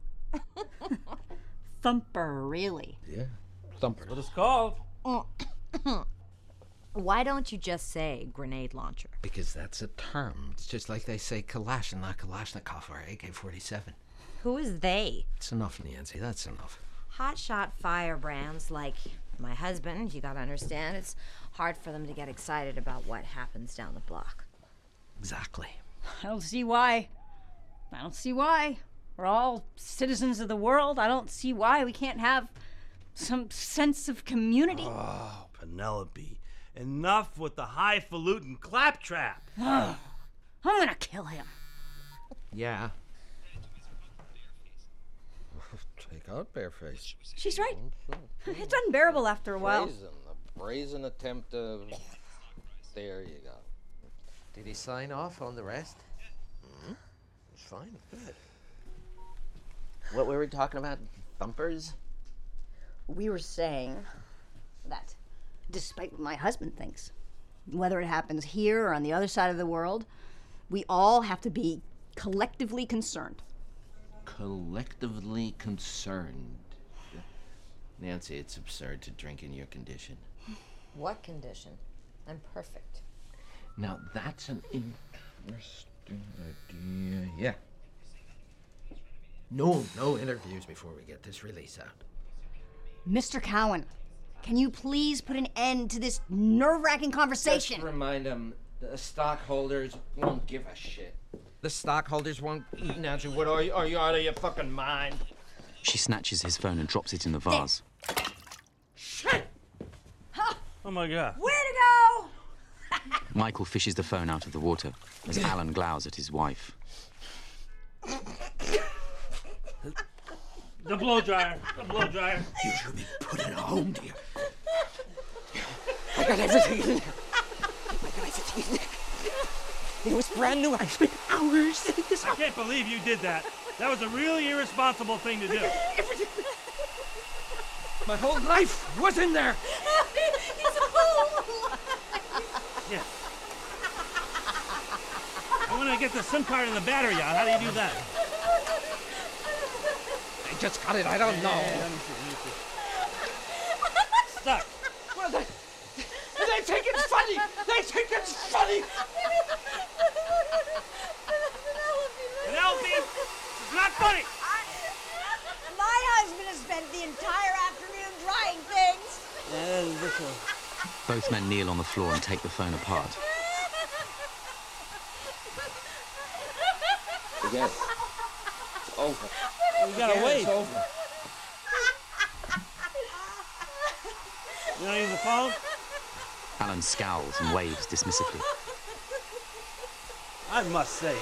[SPEAKER 3] Thumper, really?
[SPEAKER 4] Yeah. Thumper.
[SPEAKER 5] What it's called.
[SPEAKER 6] Why don't you just say grenade launcher?
[SPEAKER 4] Because that's a term. It's just like they say Kalash and not Kalashnikov or A K forty-seven.
[SPEAKER 6] Who is they?
[SPEAKER 4] It's enough, Nancy. That's enough.
[SPEAKER 6] Hotshot firebrands like my husband, you gotta understand, it's hard for them to get excited about what happens down the block.
[SPEAKER 4] Exactly.
[SPEAKER 3] I don't see why. I don't see why. We're all citizens of the world. I don't see why we can't have some sense of community.
[SPEAKER 5] Oh, Penelope. Enough with the highfalutin claptrap.
[SPEAKER 3] I'm gonna kill him.
[SPEAKER 4] Yeah. Take out Bareface.
[SPEAKER 3] She's right. It's unbearable after a while.
[SPEAKER 4] Brazen, a brazen attempt of... There you go. Did he sign off on the rest? Mm-hmm. It's fine. Good. What were we talking about? Thumpers?
[SPEAKER 3] We were saying that despite what my husband thinks, whether it happens here or on the other side of the world, we all have to be collectively concerned.
[SPEAKER 4] Collectively concerned. Nancy, it's absurd to drink in your condition.
[SPEAKER 6] What condition? I'm perfect.
[SPEAKER 4] Now, that's an interesting idea. Yeah. No, no interviews before we get this release out.
[SPEAKER 3] Mister Cowan, can you please put an end to this nerve-wracking conversation?
[SPEAKER 4] Just remind them, the stockholders won't give a shit. The stockholders won't... Nancy, what are you? Are you out of your fucking mind?
[SPEAKER 1] She snatches his phone and drops it in the vase.
[SPEAKER 3] Shit! Huh.
[SPEAKER 5] Oh my God.
[SPEAKER 3] Way to go!
[SPEAKER 1] Michael fishes the phone out of the water as Alan glowers at his wife.
[SPEAKER 5] The blow dryer. The blow dryer.
[SPEAKER 8] You should be put in a home, dear. I got everything in there. I got everything in there. It was brand new. I spent hours setting this
[SPEAKER 5] I
[SPEAKER 8] up.
[SPEAKER 5] can't believe you did that. That was a really irresponsible thing to do.
[SPEAKER 8] Everything. My whole life was in there.
[SPEAKER 6] He's a fool.
[SPEAKER 5] Yeah. I want to get the SIM card and the battery out. How do you do that?
[SPEAKER 8] I just got it. I don't know.
[SPEAKER 5] Let me see. Let me see. Stuck.
[SPEAKER 8] Well, they, they think it's funny. They think it's funny.
[SPEAKER 5] Penelope, it's not funny.
[SPEAKER 9] My husband has spent the entire afternoon drying things.
[SPEAKER 1] Both men kneel on the floor and take the phone apart.
[SPEAKER 4] Again. It's over.
[SPEAKER 5] We gotta
[SPEAKER 4] Again,
[SPEAKER 5] wait.
[SPEAKER 4] It's over.
[SPEAKER 5] You wanna use the phone?
[SPEAKER 1] Alan scowls and waves dismissively.
[SPEAKER 5] I must say.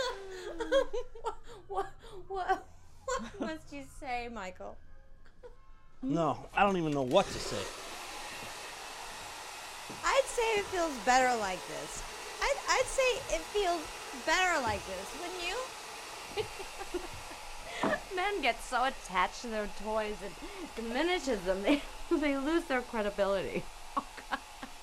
[SPEAKER 6] what, what, what must you say, Michael?
[SPEAKER 5] No, I don't even know what to say.
[SPEAKER 6] I'd say it feels better like this. I'd, I'd say it feels better like this, wouldn't you? Men get so attached to their toys, it diminishes them. They, they lose their credibility. Oh, God.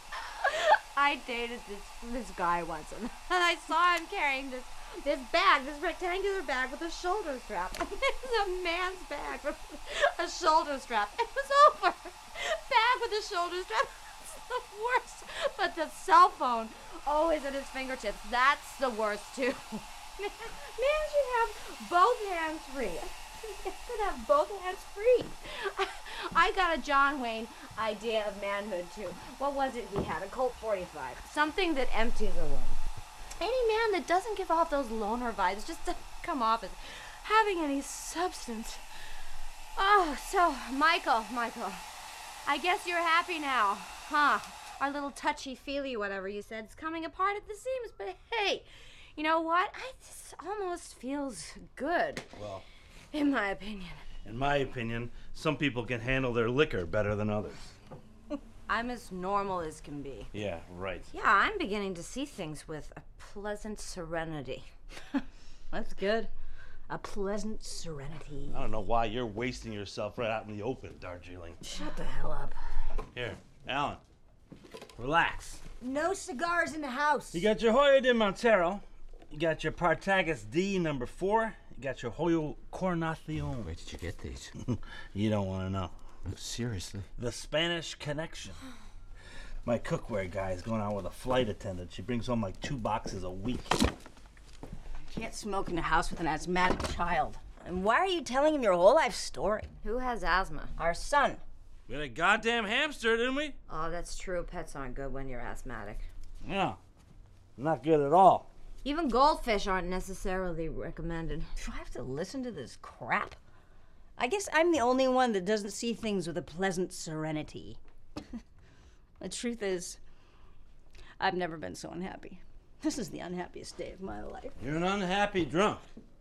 [SPEAKER 6] I dated this this guy once, and I saw him carrying this this bag, this rectangular bag with a shoulder strap. It was a man's bag with a shoulder strap. It was over. Bag with a shoulder strap. It's the worst. But the cell phone always at his fingertips. That's the worst too. Man, man should have both hands free. Man should have both hands free. I, I got a John Wayne idea of manhood too. What was it he had? A Colt forty-five. Something that empties a room. Any man that doesn't give off those loner vibes just doesn't come off as having any substance. Oh, so, Michael, Michael, I guess you're happy now, huh? Our little touchy-feely, whatever you said, is coming apart at the seams, but hey, you know what? I, this almost feels good,
[SPEAKER 5] Well,
[SPEAKER 6] in my opinion.
[SPEAKER 5] in my opinion, some people can handle their liquor better than others.
[SPEAKER 6] I'm as normal as can be.
[SPEAKER 5] Yeah, right.
[SPEAKER 6] Yeah, I'm beginning to see things with a pleasant serenity.
[SPEAKER 3] That's good. A pleasant serenity.
[SPEAKER 5] I don't know why you're wasting yourself right out in the open, Darjeeling.
[SPEAKER 3] Shut the hell up.
[SPEAKER 5] Here, Alan, relax.
[SPEAKER 9] No cigars in the house.
[SPEAKER 5] You got your Hoyo de Montero, you got your Partagas D number four, you got your Hoyo Cornacion.
[SPEAKER 4] Where did you get these?
[SPEAKER 5] You don't want to know.
[SPEAKER 4] Seriously?
[SPEAKER 5] The Spanish Connection. My cookware guy is going out with a flight attendant. She brings home like two boxes a week.
[SPEAKER 3] Can't smoke in the house with an asthmatic child. And why are you telling him your whole life story?
[SPEAKER 6] Who has asthma?
[SPEAKER 3] Our son.
[SPEAKER 5] We had a goddamn hamster, didn't we?
[SPEAKER 6] Oh, that's true. Pets aren't good when you're asthmatic.
[SPEAKER 5] Yeah. Not good at all.
[SPEAKER 6] Even goldfish aren't necessarily recommended.
[SPEAKER 3] Do I have to listen to this crap? I guess I'm the only one that doesn't see things with a pleasant serenity. The truth is, I've never been so unhappy. This is the unhappiest day of my life.
[SPEAKER 5] You're an unhappy drunk.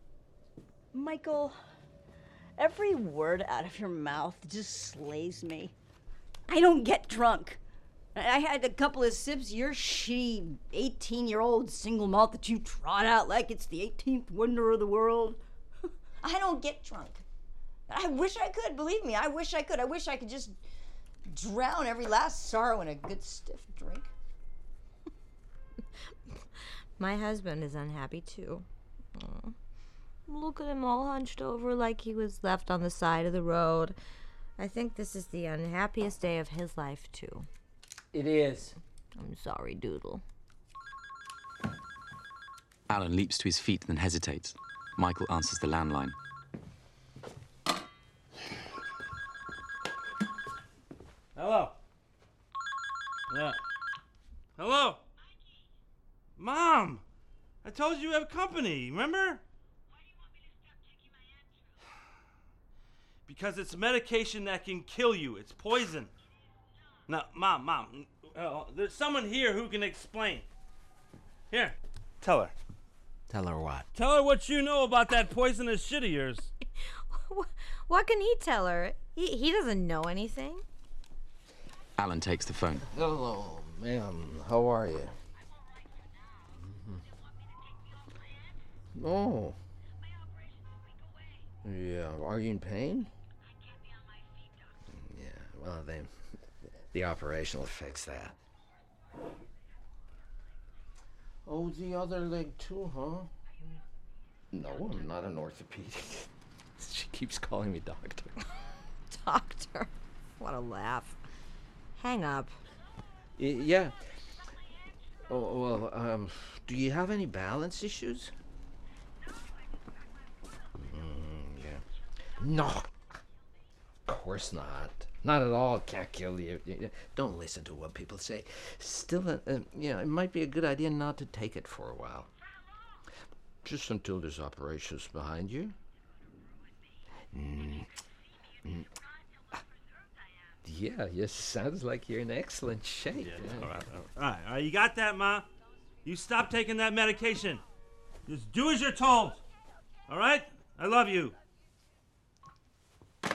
[SPEAKER 3] Michael, every word out of your mouth just slays me. I don't get drunk. I had a couple of sips of your shitty eighteen-year-old single malt that you trot out like it's the eighteenth wonder of the world. I don't get drunk. I wish I could, believe me, I wish I could. I wish I could just drown every last sorrow in a good stiff drink.
[SPEAKER 6] My husband is unhappy too. Aw. Look at him all hunched over like he was left on the side of the road. I think this is the unhappiest day of his life too.
[SPEAKER 10] It is.
[SPEAKER 6] I'm sorry, Doodle.
[SPEAKER 1] Alan leaps to his feet, then hesitates. Michael answers the landline.
[SPEAKER 5] Hello. Yeah. Hello. Mom, I told you you have company, remember? Why do you want me to stop taking my answer? Because it's medication that can kill you. It's poison. No, Mom, Mom, uh, there's someone here who can explain. Here, tell her.
[SPEAKER 4] Tell her what?
[SPEAKER 5] Tell her what you know about that poisonous shit of yours.
[SPEAKER 6] What can he tell her? He, he doesn't know anything.
[SPEAKER 1] Alan takes the phone.
[SPEAKER 4] Hello, ma'am. How are you? Mm-hmm. Oh. Yeah. Are you in pain? Yeah. Well, then, the operation will fix that. Oh, the other leg too, huh? No, I'm not an orthopedic. She keeps calling me doctor.
[SPEAKER 6] Doctor. What a laugh. Hang up.
[SPEAKER 4] Y- yeah. Oh, well, um, do you have any balance issues? Mm, yeah. No. Of course not. Not at all. Can't kill you. Don't listen to what people say. Still, uh, uh, yeah, it might be a good idea not to take it for a while. Just until this operation's behind you. Mm. Mm. Yeah, yes, sounds like you're in excellent shape.
[SPEAKER 5] Yeah, yeah. All right, all right. All right, all right, you got that, Ma? You stop taking that medication. Just do as you're told. All right? I love you. Can't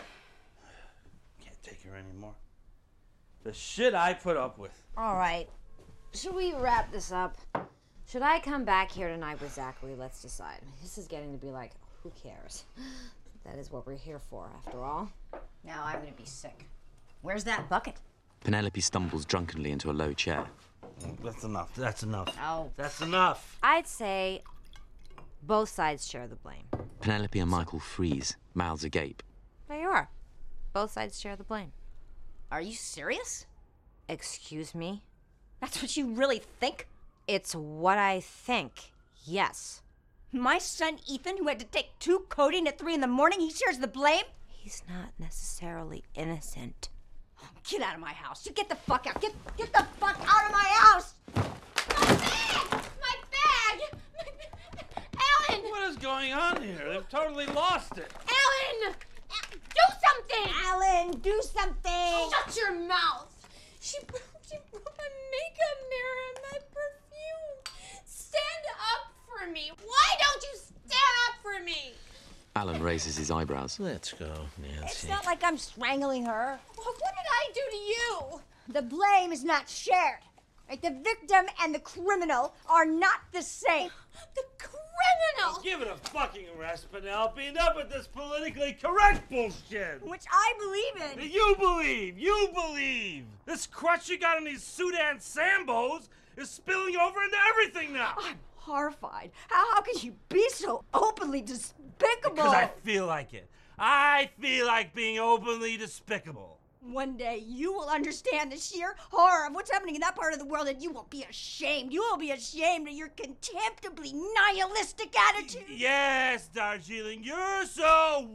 [SPEAKER 5] take her anymore. The shit I put up with.
[SPEAKER 6] All right. Should we wrap this up? Should I come back here tonight with Zachary? Let's decide. This is getting to be like, who cares? That is what we're here for, after all.
[SPEAKER 2] Now I'm gonna be sick. Where's that bucket?
[SPEAKER 1] Penelope stumbles drunkenly into a low chair.
[SPEAKER 5] That's enough. That's enough.
[SPEAKER 2] Oh.
[SPEAKER 5] That's enough.
[SPEAKER 6] I'd say both sides share the blame.
[SPEAKER 1] Penelope and Michael freeze, mouths agape.
[SPEAKER 6] There you are. Both sides share the blame.
[SPEAKER 2] Are you serious?
[SPEAKER 6] Excuse me?
[SPEAKER 2] That's what you really think?
[SPEAKER 6] It's what I think. Yes.
[SPEAKER 2] My son Ethan, who had to take two codeine at three in the morning, he shares the blame?
[SPEAKER 6] He's not necessarily innocent.
[SPEAKER 2] Get out of my house. You get the fuck out. Get get the fuck out of my house! My bag! My bag! Alan!
[SPEAKER 5] What is going on here? They've totally lost it.
[SPEAKER 2] Alan! Do something! Alan, do something! Shut your mouth!
[SPEAKER 10] She broke, she broke my makeup mirror and my perfume. Stand up for me. Why don't you stand up for me?
[SPEAKER 1] Alan raises his eyebrows.
[SPEAKER 4] Let's go, Nancy.
[SPEAKER 2] It's not like I'm strangling her.
[SPEAKER 10] Well, what did I do to you?
[SPEAKER 2] The blame is not shared. Right? The victim and the criminal are not the same.
[SPEAKER 10] The criminal!
[SPEAKER 5] Give it a fucking rest, Penelope. Enough with this politically correct bullshit.
[SPEAKER 2] Which I believe in.
[SPEAKER 5] You believe. You believe. This crutch you got in these Sudan Sambos is spilling over into everything now.
[SPEAKER 2] I'm horrified. How, how can you be so openly despicable?
[SPEAKER 5] Because I feel like it. I feel like being openly despicable.
[SPEAKER 2] One day you will understand the sheer horror of what's happening in that part of the world, and you will be ashamed. You will be ashamed of your contemptibly nihilistic attitude.
[SPEAKER 5] Yes, Darjeeling, you're so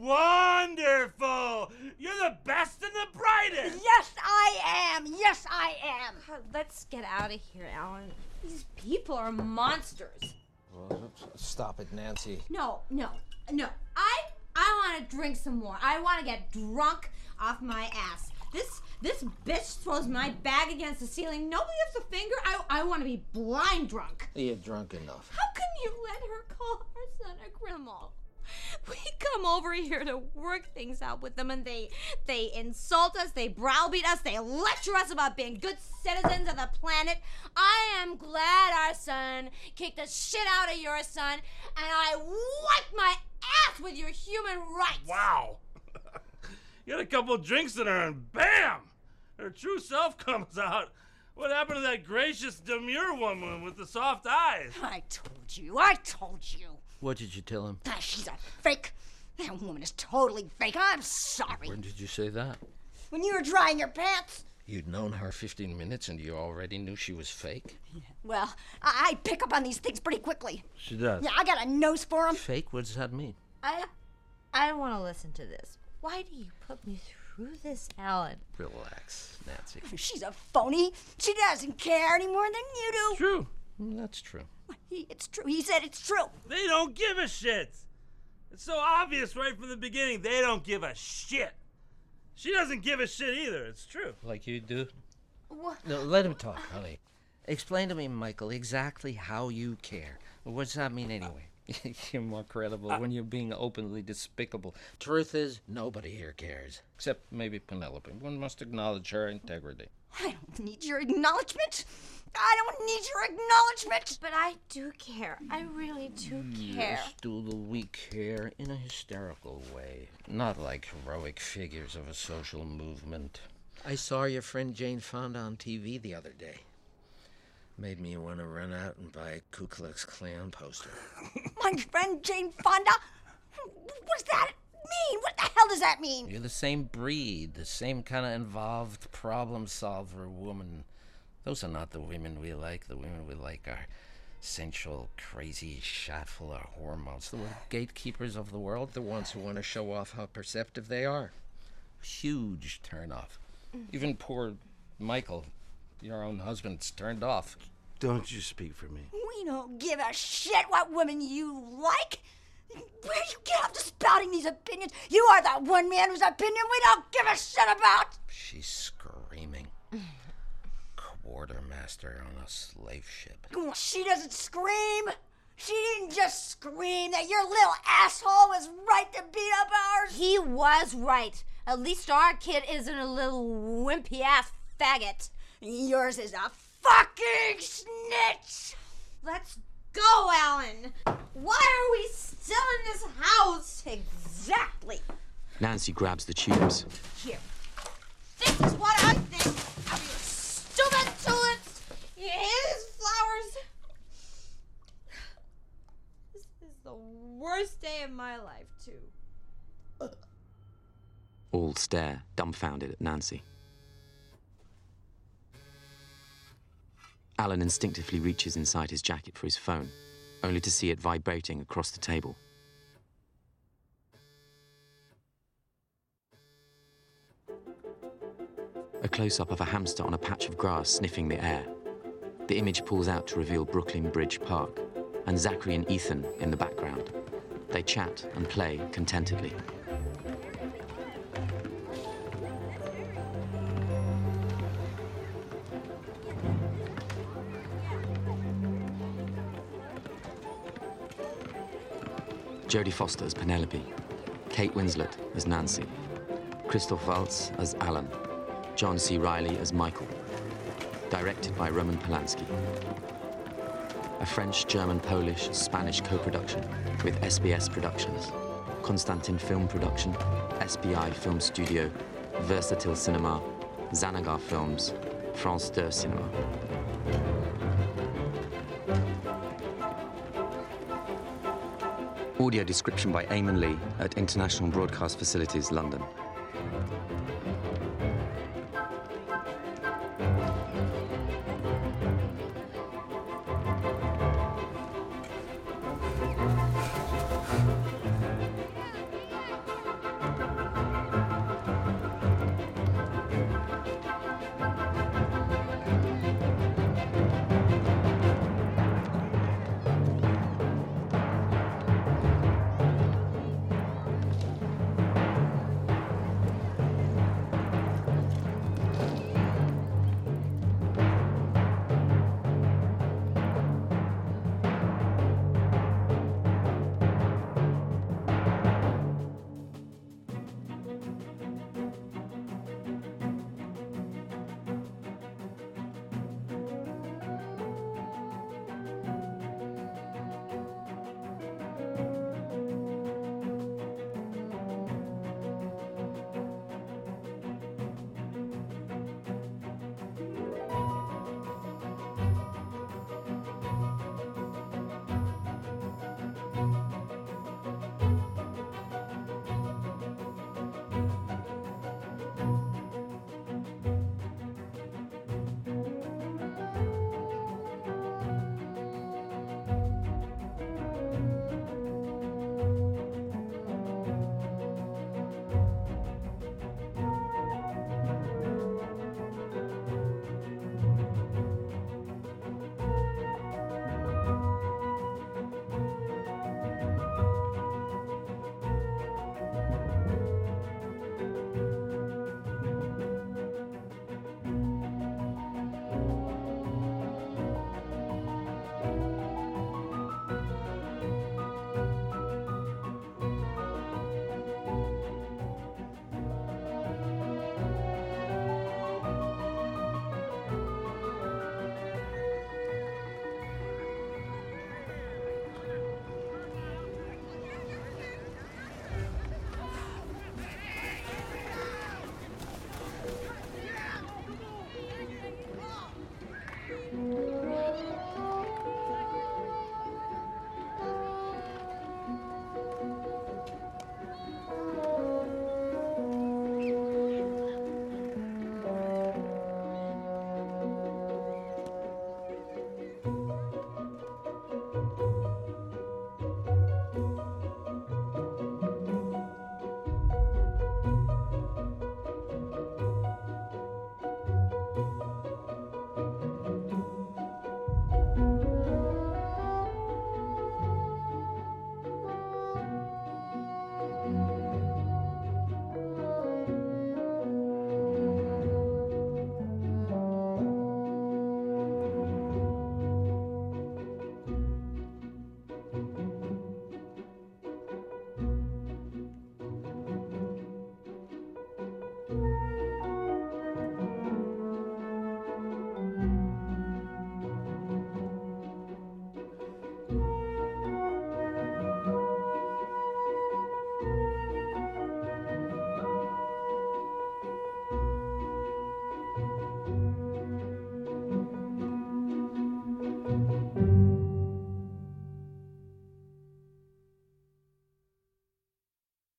[SPEAKER 5] wonderful. You're the best and the brightest.
[SPEAKER 2] Yes, I am. Yes, I am.
[SPEAKER 6] God, let's get out of here, Alan. These people are monsters.
[SPEAKER 4] Well, stop it, Nancy.
[SPEAKER 6] No, no, no. I I want to drink some more. I want to get drunk off my ass. This this bitch throws my bag against the ceiling. Nobody lifts a finger. I I want to be blind drunk.
[SPEAKER 4] You're drunk enough.
[SPEAKER 10] How can you let her call our son a criminal? We come over here to work things out with them, and they they insult us, they browbeat us, they lecture us about being good citizens of the planet. I am glad our son kicked the shit out of your son, and I wipe my ass with your human rights.
[SPEAKER 5] Wow. You got a couple drinks in her, and bam! Her true self comes out. What happened to that gracious, demure woman with the soft eyes?
[SPEAKER 2] I told you. I told you.
[SPEAKER 4] What did you tell him?
[SPEAKER 2] Ah, she's a fake. That woman is totally fake. I'm sorry.
[SPEAKER 4] When did you say that?
[SPEAKER 2] When you were drying your pants.
[SPEAKER 4] You'd known her fifteen minutes and you already knew she was fake?
[SPEAKER 2] Yeah. Well, I, I pick up on these things pretty quickly.
[SPEAKER 5] She does.
[SPEAKER 2] Yeah, I got a nose for them.
[SPEAKER 4] Fake? What does that mean?
[SPEAKER 6] I I don't want to listen to this. Why do you put me through this, Alan?
[SPEAKER 4] Relax, Nancy.
[SPEAKER 2] She's a phony. She doesn't care any more than you do.
[SPEAKER 5] True.
[SPEAKER 4] That's true.
[SPEAKER 2] He, it's true. He said it's true.
[SPEAKER 5] They don't give a shit. It's so obvious right from the beginning. They don't give a shit. She doesn't give a shit either. It's true.
[SPEAKER 4] Like you do?
[SPEAKER 6] What?
[SPEAKER 4] No, let him talk, honey. Explain to me, Michael, exactly how you care. What does that mean anyway? You're more credible uh, when you're being openly despicable. Truth is, nobody here cares. Except maybe Penelope. One must acknowledge her integrity.
[SPEAKER 9] I don't need your acknowledgement. I don't need your acknowledgement.
[SPEAKER 10] But I do care. I really do care.
[SPEAKER 4] Yes, Doodle, we care in a hysterical way. Not like heroic figures of a social movement. I saw your friend Jane Fonda on T V the other day. Made me want to run out and buy a Ku Klux Klan poster.
[SPEAKER 9] My friend Jane Fonda? What does that mean? What the hell does that mean?
[SPEAKER 4] You're the same breed, the same kind of involved problem solver woman. Those are not the women we like. The women we like are sensual, crazy, shot full of hormones. The gatekeepers of the world, the ones who want to show off how perceptive they are. Huge turnoff. Even poor Michael, your own husband's turned off.
[SPEAKER 5] Don't you speak for me.
[SPEAKER 9] We don't give a shit what woman you like. Where do you get up to spouting these opinions? You are the one man whose opinion we don't give a shit about.
[SPEAKER 4] She's screaming. Quartermaster on a slave ship.
[SPEAKER 9] She doesn't scream. She didn't just scream that your little asshole was right to beat up ours.
[SPEAKER 10] He was right. At least our kid isn't a little wimpy-ass faggot.
[SPEAKER 9] Yours is a fucking snitch.
[SPEAKER 10] Let's go, Alan. Why are we still in this house?
[SPEAKER 9] Exactly.
[SPEAKER 1] Nancy grabs the tubes.
[SPEAKER 10] Here. This is what I think of your stupid tulips, your hideous flowers. This is the worst day of my life, too.
[SPEAKER 1] All stare, dumbfounded at Nancy. Alan instinctively reaches inside his jacket for his phone, only to see it vibrating across the table. A close-up of a hamster on a patch of grass sniffing the air. The image pulls out to reveal Brooklyn Bridge Park, and Zachary and Ethan in the background. They chat and play contentedly. Jodie Foster as Penelope, Kate Winslet as Nancy, Christoph Waltz as Alan, John C. Reilly as Michael. Directed by Roman Polanski. A French, German, Polish, Spanish co-production with S B S Productions, Constantin Film Production, S B I Film Studio, Versatile Cinema, Xanagar Films, France deux Cinema. Audio description by Eamon Lee at International Broadcast Facilities, London.